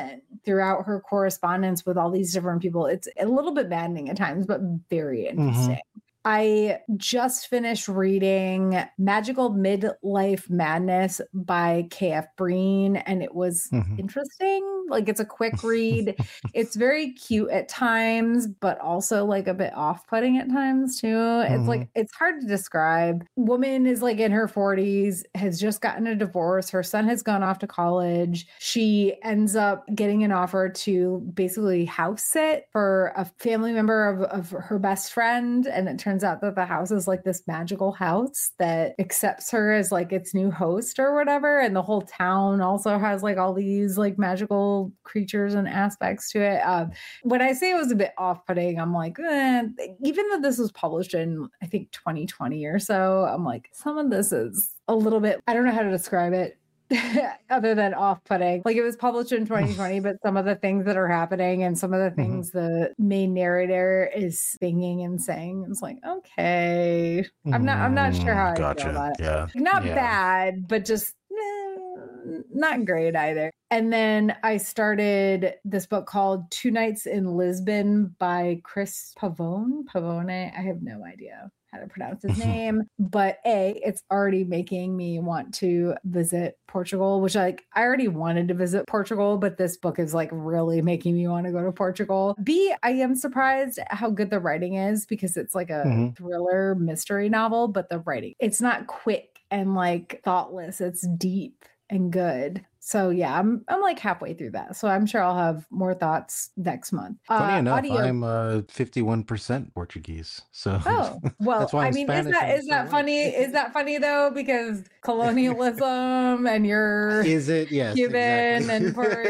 throughout her correspondence with all these different people. It's a little bit maddening at times, but very interesting. Mm-hmm. I just finished reading Magical Midlife Madness by K F Breene, and it was mm-hmm. interesting. Like, it's a quick read. It's very cute at times, but also like a bit off-putting at times too. Mm-hmm. It's like, it's hard to describe. Woman is like in her forties, has just gotten a divorce. Her son has gone off to college. She ends up getting an offer to basically house sit for a family member of, of her best friend, and it turns out that the house is like this magical house that accepts her as like its new host or whatever, and the whole town also has like all these like magical creatures and aspects to it. Um, when I say it was a bit off-putting, I'm like, eh, even though this was published in I think twenty twenty or so, I'm like, some of this is a little bit, I don't know how to describe it other than off-putting. Like, it was published in twenty twenty, but some of the things that are happening and some of the things mm-hmm. the main narrator is singing and saying, it's like, okay, I'm not, I'm not sure how gotcha. I feel about it. Yeah. Not yeah. bad, but just eh, not great either. And then I started this book called Two Nights in Lisbon by Chris Pavone. Pavone, I have no idea how to pronounce his name, but A, it's already making me want to visit Portugal, which like I already wanted to visit Portugal, but this book is like really making me want to go to Portugal. B, I am surprised at how good the writing is, because it's like a mm-hmm. thriller mystery novel, but the writing, it's not quick and like thoughtless, it's deep and good. So yeah, I'm I'm like halfway through that. So I'm sure I'll have more thoughts next month. Funny uh, enough, audio... I'm uh fifty-one percent Portuguese. So oh well, that's why I mean, Spanish is that is that so funny? Is that funny though? Because colonialism and you're is it yes Cuban exactly. and Puerto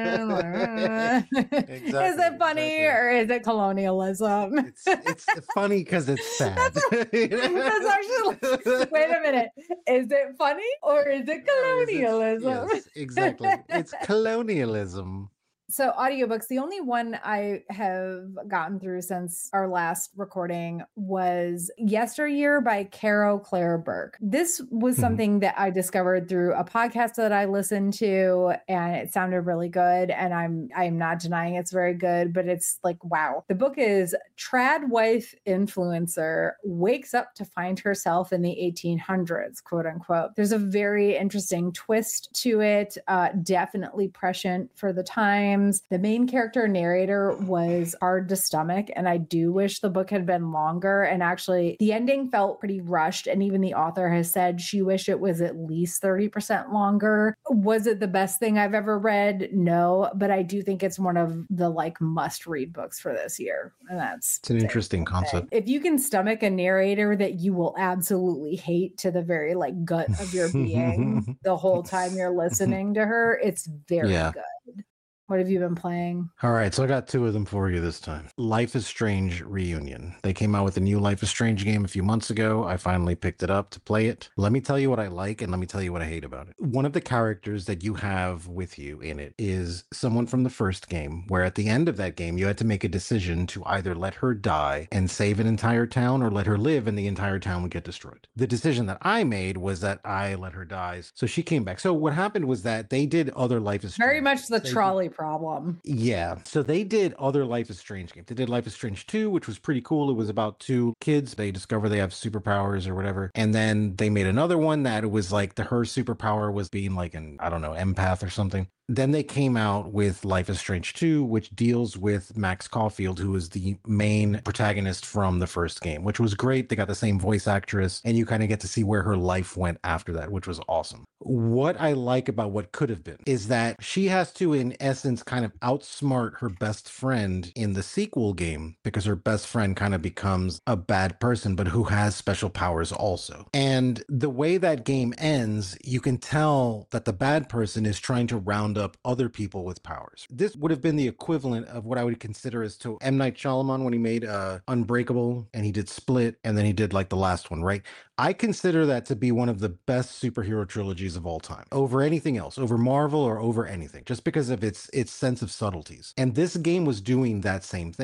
Rican. Exactly, is it funny exactly. or is it colonialism? It's it's funny because it's sad. that's, a, that's actually wait a minute. Is it funny or is it colonialism? Yes, exactly. It's colonialism. So audiobooks, the only one I have gotten through since our last recording was Yesteryear by Caro Claire Burke. This was something mm-hmm. that I discovered through a podcast that I listened to, and it sounded really good. And I'm I'm not denying it's very good, but it's like, wow. The book is Trad Wife Influencer Wakes Up to Find Herself in the eighteen hundreds, quote unquote. There's a very interesting twist to it, uh, definitely prescient for the time. The main character narrator was hard to stomach, and I do wish the book had been longer. And actually, the ending felt pretty rushed, and even the author has said she wished it was at least thirty percent longer. Was it the best thing I've ever read? No, but I do think it's one of the like must-read books for this year, and that's it's an interesting concept. If you can stomach a narrator that you will absolutely hate to the very like gut of your being the whole time you're listening to her, it's very yeah. good. What have you been playing? All right, so I got two of them for you this time. Life is Strange Reunion. They came out with a new Life is Strange game a few months ago. I finally picked it up to play it. Let me tell you what I like, and let me tell you what I hate about it. One of the characters that you have with you in it is someone from the first game, where at the end of that game, you had to make a decision to either let her die and save an entire town, or let her live and the entire town would get destroyed. The decision that I made was that I let her die, so she came back. So what happened was that they did other Life is Strange. Very much the trolley problem. Yeah. So they did other Life is Strange games. They did Life is Strange two, which was pretty cool. It was about two kids. They discover they have superpowers or whatever. And then they made another one that it was like the her superpower was being like an, I don't know, empath or something. Then they came out with Life is Strange two, which deals with Max Caulfield, who is the main protagonist from the first game, which was great. They got the same voice actress, and you kind of get to see where her life went after that, which was awesome. What I like about what could have been is that she has to, in essence, kind of outsmart her best friend in the sequel game, because her best friend kind of becomes a bad person, but who has special powers also. And the way that game ends, you can tell that the bad person is trying to round up other people with powers. This would have been the equivalent of what I would consider as to M. Night Shyamalan when he made uh, Unbreakable, and he did Split, and then he did like the last one, right? I consider that to be one of the best superhero trilogies of all time, over anything else, over Marvel or over anything, just because of its its sense of subtleties. And this game was doing that same thing.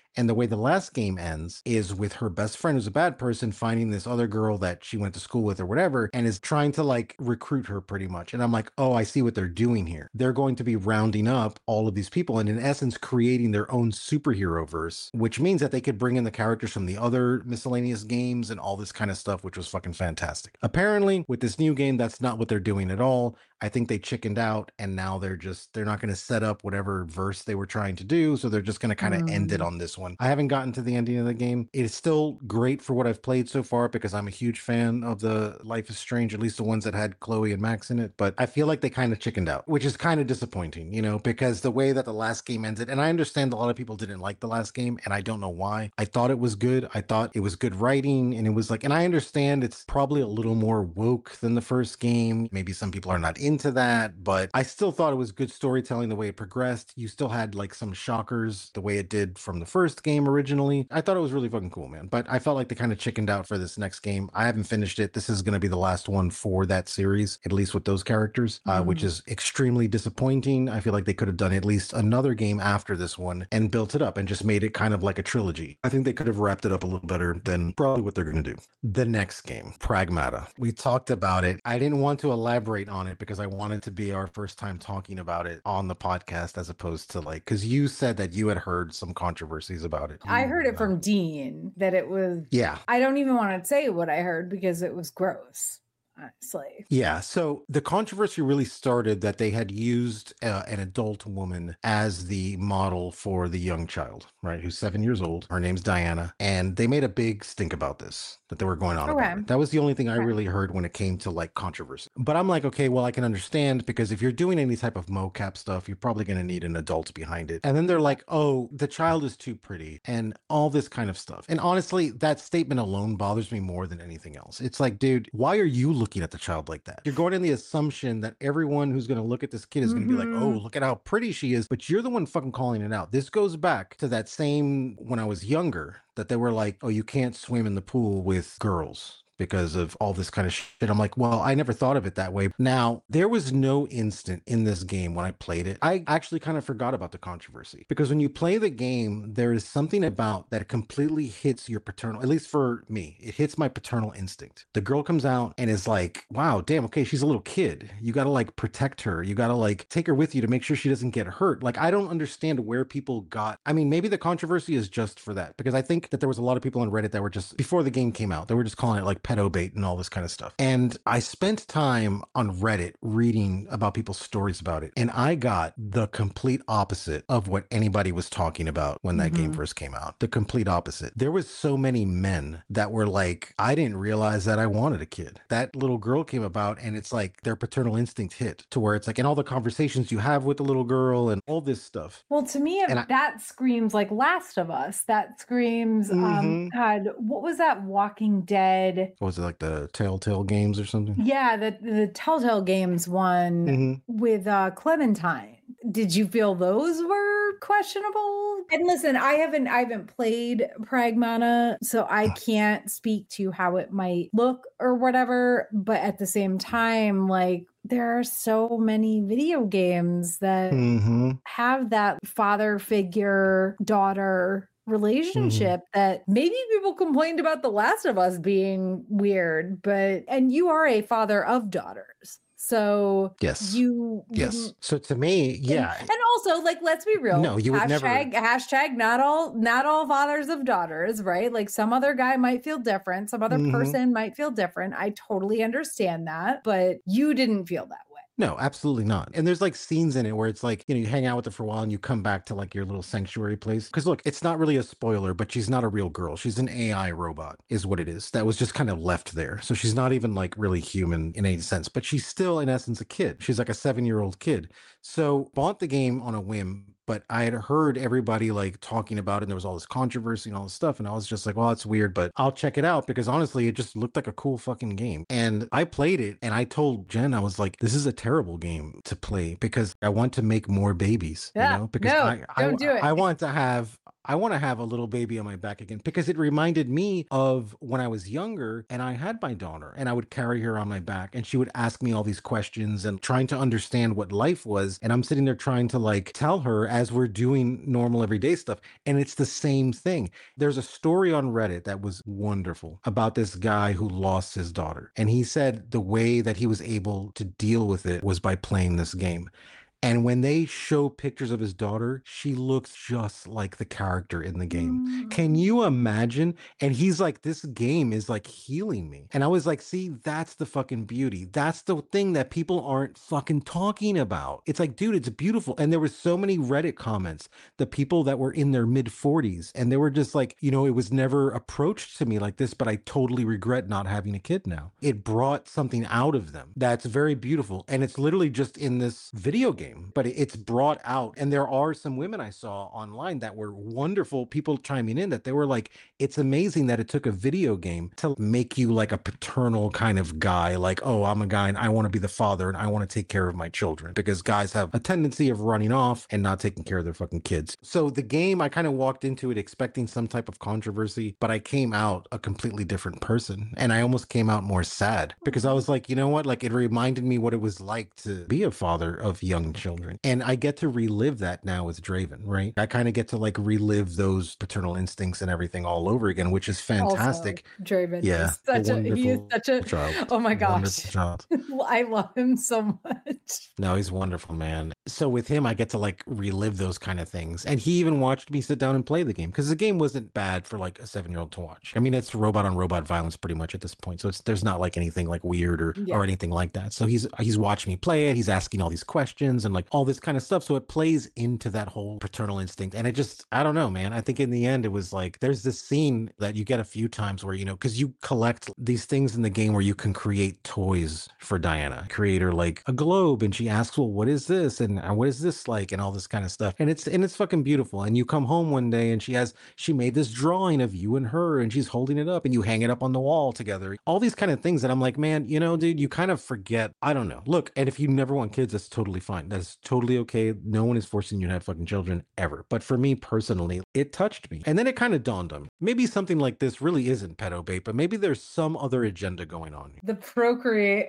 And the way the last game ends is with her best friend, who's a bad person, finding this other girl that she went to school with or whatever, and is trying to like recruit her pretty much. And I'm like, oh, I see what they're doing here. They're going to be rounding up all of these people and in essence creating their own superhero verse, which means that they could bring in the characters from the other miscellaneous games and all this kind of stuff, which was fucking fantastic. Apparently, with this new game, that's not what they're doing at all. I think they chickened out and now they're just, they're not going to set up whatever verse they were trying to do. So they're just going to kind of mm. end it on this one. I haven't gotten to the ending of the game. It is still great for what I've played so far because I'm a huge fan of the Life is Strange, at least the ones that had Chloe and Max in it. But I feel like they kind of chickened out, which is kind of disappointing, you know, because the way that the last game ended, and I understand a lot of people didn't like the last game and I don't know why. I thought it was good. I thought it was good writing and it was like, and I understand it's probably a little more woke than the first game. Maybe some people are not into that, but I still thought it was good storytelling the way it progressed. You still had like some shockers the way it did from the first game originally. I thought it was really fucking cool, man. But I felt like they kind of chickened out for this next game. I haven't finished it. This is going to be the last one for that series, at least with those characters, uh, mm. which is extremely disappointing. I feel like they could have done at least another game after this one and built it up and just made it kind of like a trilogy. I think they could have wrapped it up a little better than probably what they're going to do. The next game, Pragmata. We talked about it. I didn't want to elaborate on it because I wanted to be our first time talking about it on the podcast as opposed to like, because you said that you had heard some controversies about it. I heard it from Dean that it was, yeah. I don't even want to say what I heard because it was gross. Honestly. Yeah. So the controversy really started that they had used uh, an adult woman as the model for the young child, right? Who's seven years old. Her name's Diana. And they made a big stink about this, that they were going on okay. about it. That was the only thing I okay. really heard when it came to like controversy. But I'm like, okay, well, I can understand because if you're doing any type of mocap stuff, you're probably going to need an adult behind it. And then they're like, oh, the child is too pretty and all this kind of stuff. And honestly, that statement alone bothers me more than anything else. It's like, dude, why are you looking at the child like that? You're going in the assumption that everyone who's going to look at this kid is mm-hmm. going to be like, oh, look at how pretty she is. But you're the one fucking calling it out. This goes back to that same when I was younger, that they were like, oh, you can't swim in the pool with girls because of all this kind of shit. I'm like, well, I never thought of it that way. Now, there was no instant in this game when I played it. I actually kind of forgot about the controversy because when you play the game, there is something about that completely hits your paternal, at least for me, it hits my paternal instinct. The girl comes out and is like, wow, damn, okay, she's a little kid. You got to like protect her. You got to like take her with you to make sure she doesn't get hurt. Like, I don't understand where people got, I mean, maybe the controversy is just for that because I think that there was a lot of people on Reddit that were just, before the game came out, they were just calling it like pedo bait and all this kind of stuff. And I spent time on Reddit reading about people's stories about it. And I got the complete opposite of what anybody was talking about when that mm-hmm. game first came out. The complete opposite. There was so many men that were like, I didn't realize that I wanted a kid. That little girl came about and it's like their paternal instinct hit to where it's like, and all the conversations you have with the little girl and all this stuff. Well, to me, I, that screams like Last of Us. That screams, mm-hmm. um, had, what was that Walking Dead? What was it, like the Telltale Games or something? Yeah, the the Telltale Games one mm-hmm. with uh, Clementine. Did you feel those were questionable? And listen, I haven't I haven't played Pragmata, so I can't speak to how it might look or whatever. But at the same time, like there are so many video games that mm-hmm. have that father figure daughter relationship mm-hmm. that maybe people complained about The Last of Us being weird, but and you are a father of daughters. So yes, you yes. So to me, yeah. And, and also, like, let's be real. No, you would hashtag, never. Hashtag not all not all fathers of daughters, right? Like some other guy might feel different. Some other mm-hmm. person might feel different. I totally understand that, but you didn't feel that way. No, absolutely not. And there's like scenes in it where it's like, you know, you hang out with her for a while and you come back to like your little sanctuary place. Because look, it's not really a spoiler, but she's not a real girl. She's an A I robot is what it is. That was just kind of left there. So she's not even like really human in any sense, but she's still in essence a kid. She's like a seven-year-old kid. So bought the game on a whim. But I had heard everybody like talking about it and there was all this controversy and all this stuff. And I was just like, well, that's weird, but I'll check it out because honestly, it just looked like a cool fucking game. And I played it and I told Jen, I was like, this is a terrible game to play because I want to make more babies, yeah, you know, because no, I, don't I, do it. I want to have, I want to have a little baby on my back again, because it reminded me of when I was younger and I had my daughter and I would carry her on my back and she would ask me all these questions and trying to understand what life was. And I'm sitting there trying to like tell her as we're doing normal everyday stuff. And it's the same thing. There's a story on Reddit that was wonderful about this guy who lost his daughter. And he said the way that he was able to deal with it was by playing this game. And when they show pictures of his daughter, she looks just like the character in the game. Mm. Can you imagine? And he's like, this game is like healing me. And I was like, see, that's the fucking beauty. That's the thing that people aren't fucking talking about. It's like, dude, it's beautiful. And there were so many Reddit comments, the people that were in their mid forties, and they were just like, you know, it was never approached to me like this, but I totally regret not having a kid now. It brought something out of them that's very beautiful. And it's literally just in this video game. But it's brought out. And there are some women I saw online that were wonderful, people chiming in that they were like, it's amazing that it took a video game to make you like a paternal kind of guy. Like, oh, I'm a guy and I want to be the father and I want to take care of my children, because guys have a tendency of running off and not taking care of their fucking kids. So the game, I kind of walked into it expecting some type of controversy, but I came out a completely different person. And I almost came out more sad because I was like, you know what? Like, it reminded me what it was like to be a father of young children. And I get to relive that now with Draven, right? I kind of get to like relive those paternal instincts and everything all over again, which is fantastic. Also, Draven yeah, is such a, he is such a, child. oh my gosh. Wonderful child. I love him so much. No, he's wonderful, man. So with him, I get to like relive those kind of things. And he even watched me sit down and play the game, because the game wasn't bad for like a seven-year-old to watch. I mean, it's robot on robot violence pretty much at this point. So it's there's not like anything like weird or, yeah. or anything like that. So he's he's watching me play it. He's asking all these questions and like all this kind of stuff. So it plays into that whole paternal instinct. And it just, I don't know, man. I think in the end, it was like, there's this scene that you get a few times where, you know, because you collect these things in the game where you can create toys for Diana. Create her like a globe, and she asks, well, what is this? And what is this like? And all this kind of stuff. And it's, and it's fucking beautiful. And you come home one day and she has, she made this drawing of you and her, and she's holding it up and you hang it up on the wall together. All these kind of things that I'm like, man, you know, dude, you kind of forget. I don't know. Look, and if you never want kids, that's totally fine. That's totally okay. No one is forcing you to have fucking children ever. But for me personally, it touched me. And then it kind of dawned on me. Maybe something like this really isn't pedo bait, but maybe there's some other agenda going on. The procreate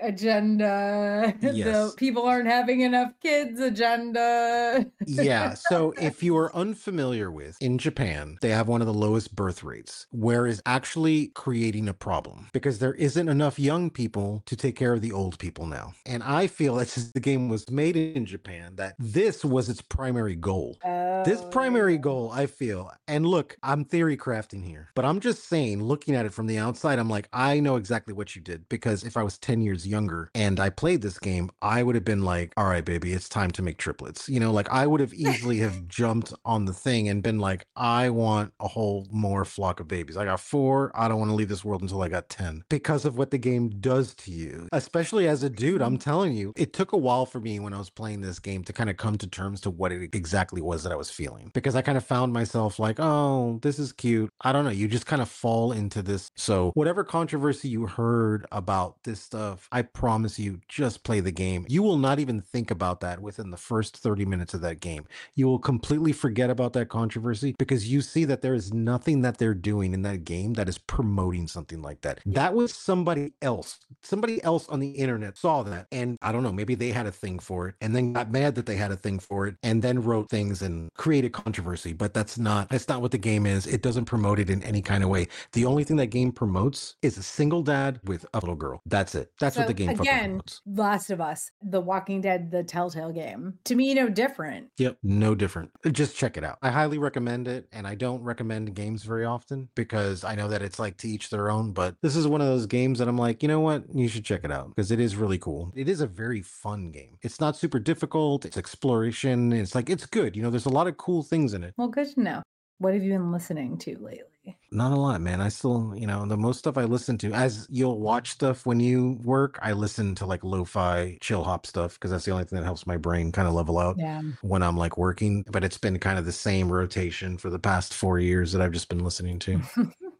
agenda. Yes. The people aren't having enough kids agenda. Yeah. So if you are unfamiliar with, in Japan, they have one of the lowest birth rates, where is actually creating a problem because there isn't enough young people to take care of the old people now. And I feel that since the game was made in Japan, that this was its primary goal. Oh. This primary goal, I feel, and look, I'm theory crafting here, but I'm just saying, looking at it from the outside, I'm like, I know exactly what you did, because if I was ten years younger and I played this game, I would have been like, all right, baby, it's time to make triplets. You know, like I would have easily have jumped on the thing and been like, I want a whole more flock of babies. I got four. I don't want to leave this world until I got ten, because of what the game does to you, especially as a dude. I'm telling you, it took a while for me when I was playing this game to kind of come to terms to what it exactly was that I was feeling, because I kind of found myself like, oh, this is cute. I don't know. You just kind of fall into this. So whatever controversy you heard about this stuff, I promise you, just play the game. You will not even think about that within the first thirty minutes of that game. You will completely forget about that controversy, because you see that there is nothing that they're doing in that game that is promoting something like that. That was somebody else. Somebody else on the internet saw that, and I don't know, maybe they had a thing for it and then got mad that they had a thing for it and then wrote things and created controversy. But that's not, that's not what the game is. It doesn't promote it in any kind of way. The only thing that game promotes is a single dad with a little girl. That's it. That's so what the game fucking again, promotes. Last of Us, The Walking Dead, the Telltale game. To me, no different. Yep, no different. Just check it out. I highly recommend it, and I don't recommend games very often because I know that it's like to each their own, but this is one of those games that I'm like, you know what? You should check it out because it is really cool. It is a very fun game. It's not super difficult. It's exploration. It's like, it's good. You know, there's a lot of cool things in it. Well, good to know. What have you been listening to lately? Not a lot, man. I still, you know, the most stuff I listen to, as you'll watch stuff when you work, I listen to like lo-fi chill hop stuff because that's the only thing that helps my brain kind of level out yeah. when I'm like working. But it's been kind of the same rotation for the past four years that I've just been listening to.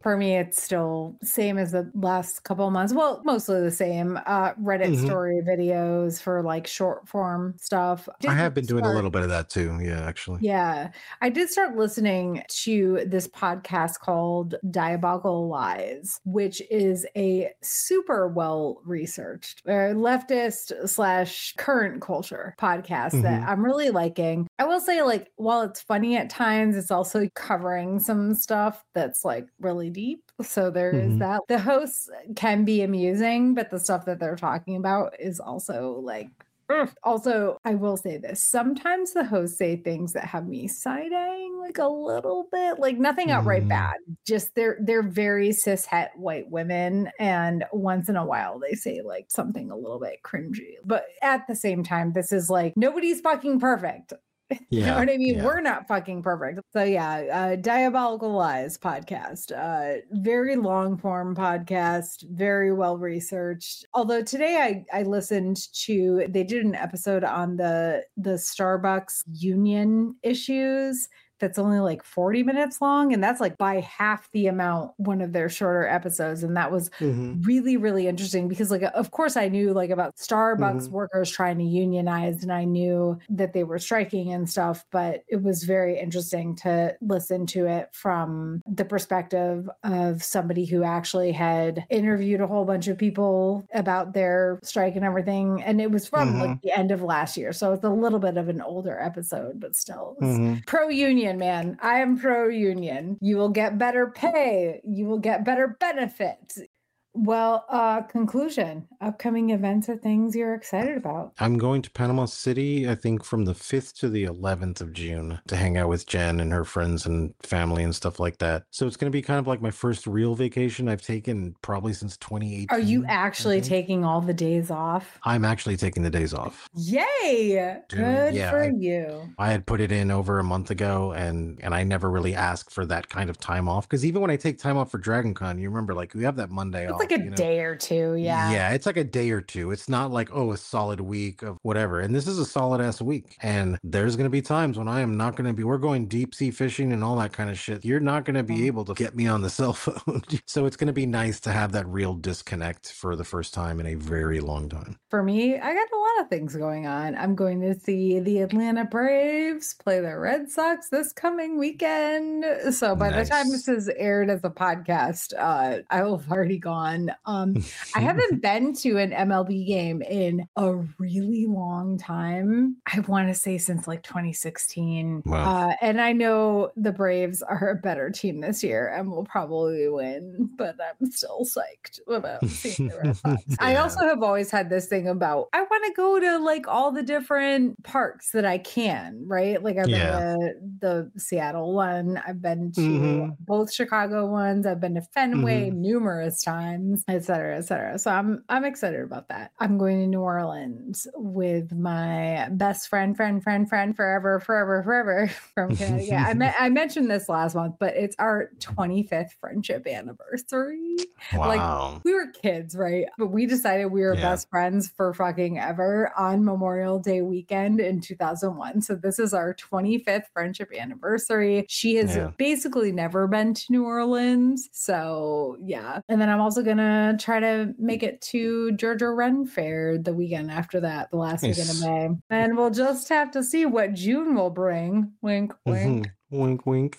For me, it's still same as the last couple of months. Well, mostly the same. Uh, Reddit Mhm. story videos for like short form stuff. I Did have been doing a start- little bit of that too. Yeah, actually. Yeah, I did start listening to this podcast called Diabolical Lies, which is a super well researched uh, leftist slash current culture podcast that Mhm. I'm really liking. I will say, like, while it's funny at times, it's also covering some stuff that's like really deep. So there is Mhm. that. The hosts can be amusing, but the stuff that they're talking about is also like, ugh. Also, I will say this. Sometimes the hosts say things that have me side-eyeing like a little bit, like nothing outright Mm. bad. Just they're they're very cishet white women, and once in a while they say like something a little bit cringy. But at the same time, this is like nobody's fucking perfect. You know Yeah. what I mean? Yeah. We're not fucking perfect. So yeah, uh, Diabolical Lies podcast, uh, very long form podcast, very well researched. Although today I I listened to they did an episode on the the Starbucks union issues. That's only like forty minutes long, and that's like by half the amount one of their shorter episodes, and that was Mhm. really really interesting because like of course I knew like about Starbucks Mhm. workers trying to unionize, and I knew that they were striking and stuff, but it was very interesting to listen to it from the perspective of somebody who actually had interviewed a whole bunch of people about their strike and everything, and it was from like Mhm. the end of last year, so it's a little bit of an older episode, but still it was Mhm. pro union, man. I am pro union. You will get better pay. You will get better benefits. Well, uh, conclusion, upcoming events or things you're excited about. I'm going to Panama City, I think from the fifth to the eleventh of June to hang out with Jen and her friends and family and stuff like that. So it's going to be kind of like my first real vacation I've taken probably since twenty eighteen. Are you I actually think. taking all the days off? I'm actually taking the days off. Yay! Dude, Good yeah, for I- you. I had put it in over a month ago, and and I never really asked for that kind of time off, because even when I take time off for Dragon Con, you remember, like, we have that Monday It's off. like a you know? day or two, yeah. Yeah, it's like a day or two. It's not like, oh, a solid week of whatever. And this is a solid ass week. And there's going to be times when I am not going to be, we're going deep sea fishing and all that kind of shit. You're not going to be Mm. able to get me on the cell phone. So it's going to be nice to have that real disconnect for the first time in a very long time. For me, I got a lot of things going on. I'm going to see the Atlanta Braves play the Red Sox this coming weekend. So by the time Nice. this is aired as a podcast, uh, I will have already gone. Um, I haven't been to an M L B game in a really long time. I want to say since like twenty sixteen. Wow. Uh, and I know the Braves are a better team this year and will probably win, but I'm still psyched about seeing the Red Sox. I Yeah. also have always had this thing about I want to go to like all the different parks that I can, right? Like I've Yeah. been to the Seattle one, I've been to Mhm. both Chicago ones, I've been to Fenway Mhm. numerous times, et cetera, et cetera. So I'm I'm excited about that. I'm going to New Orleans with my best friend, friend, friend, friend, forever, forever, forever from Connecticut. I me- I mentioned this last month, but it's our twenty-fifth friendship anniversary. Like Wow. we were kids, right? But we decided we were Yeah. best friends for fucking ever on Memorial Day weekend in two thousand one. So this is our twenty-fifth friendship anniversary. She has Yeah. basically never been to New Orleans. So yeah. And then I'm also gonna try to make it to Georgia Ren Fair the weekend after that, the last weekend of Nice. May. And we'll just have to see what June will bring. Wink, wink. Mhm. Wink, wink.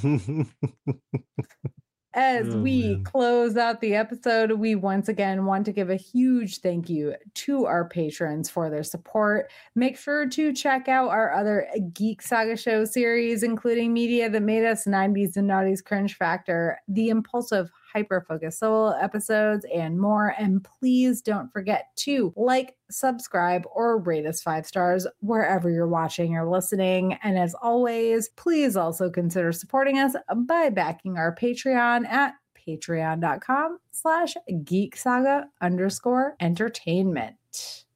As Oh, we man. close out the episode, we once again want to give a huge thank you to our patrons for their support. Make sure to check out our other Geek Saga show series, including Media That Made Us, nineties and Naughties Cringe Factor, the Impulsive Hyperfocus solo episodes, and more. And please don't forget to like, subscribe, or rate us five stars wherever you're watching or listening. And as always, please also consider supporting us by backing our Patreon at patreon.com slash geek saga underscore entertainment.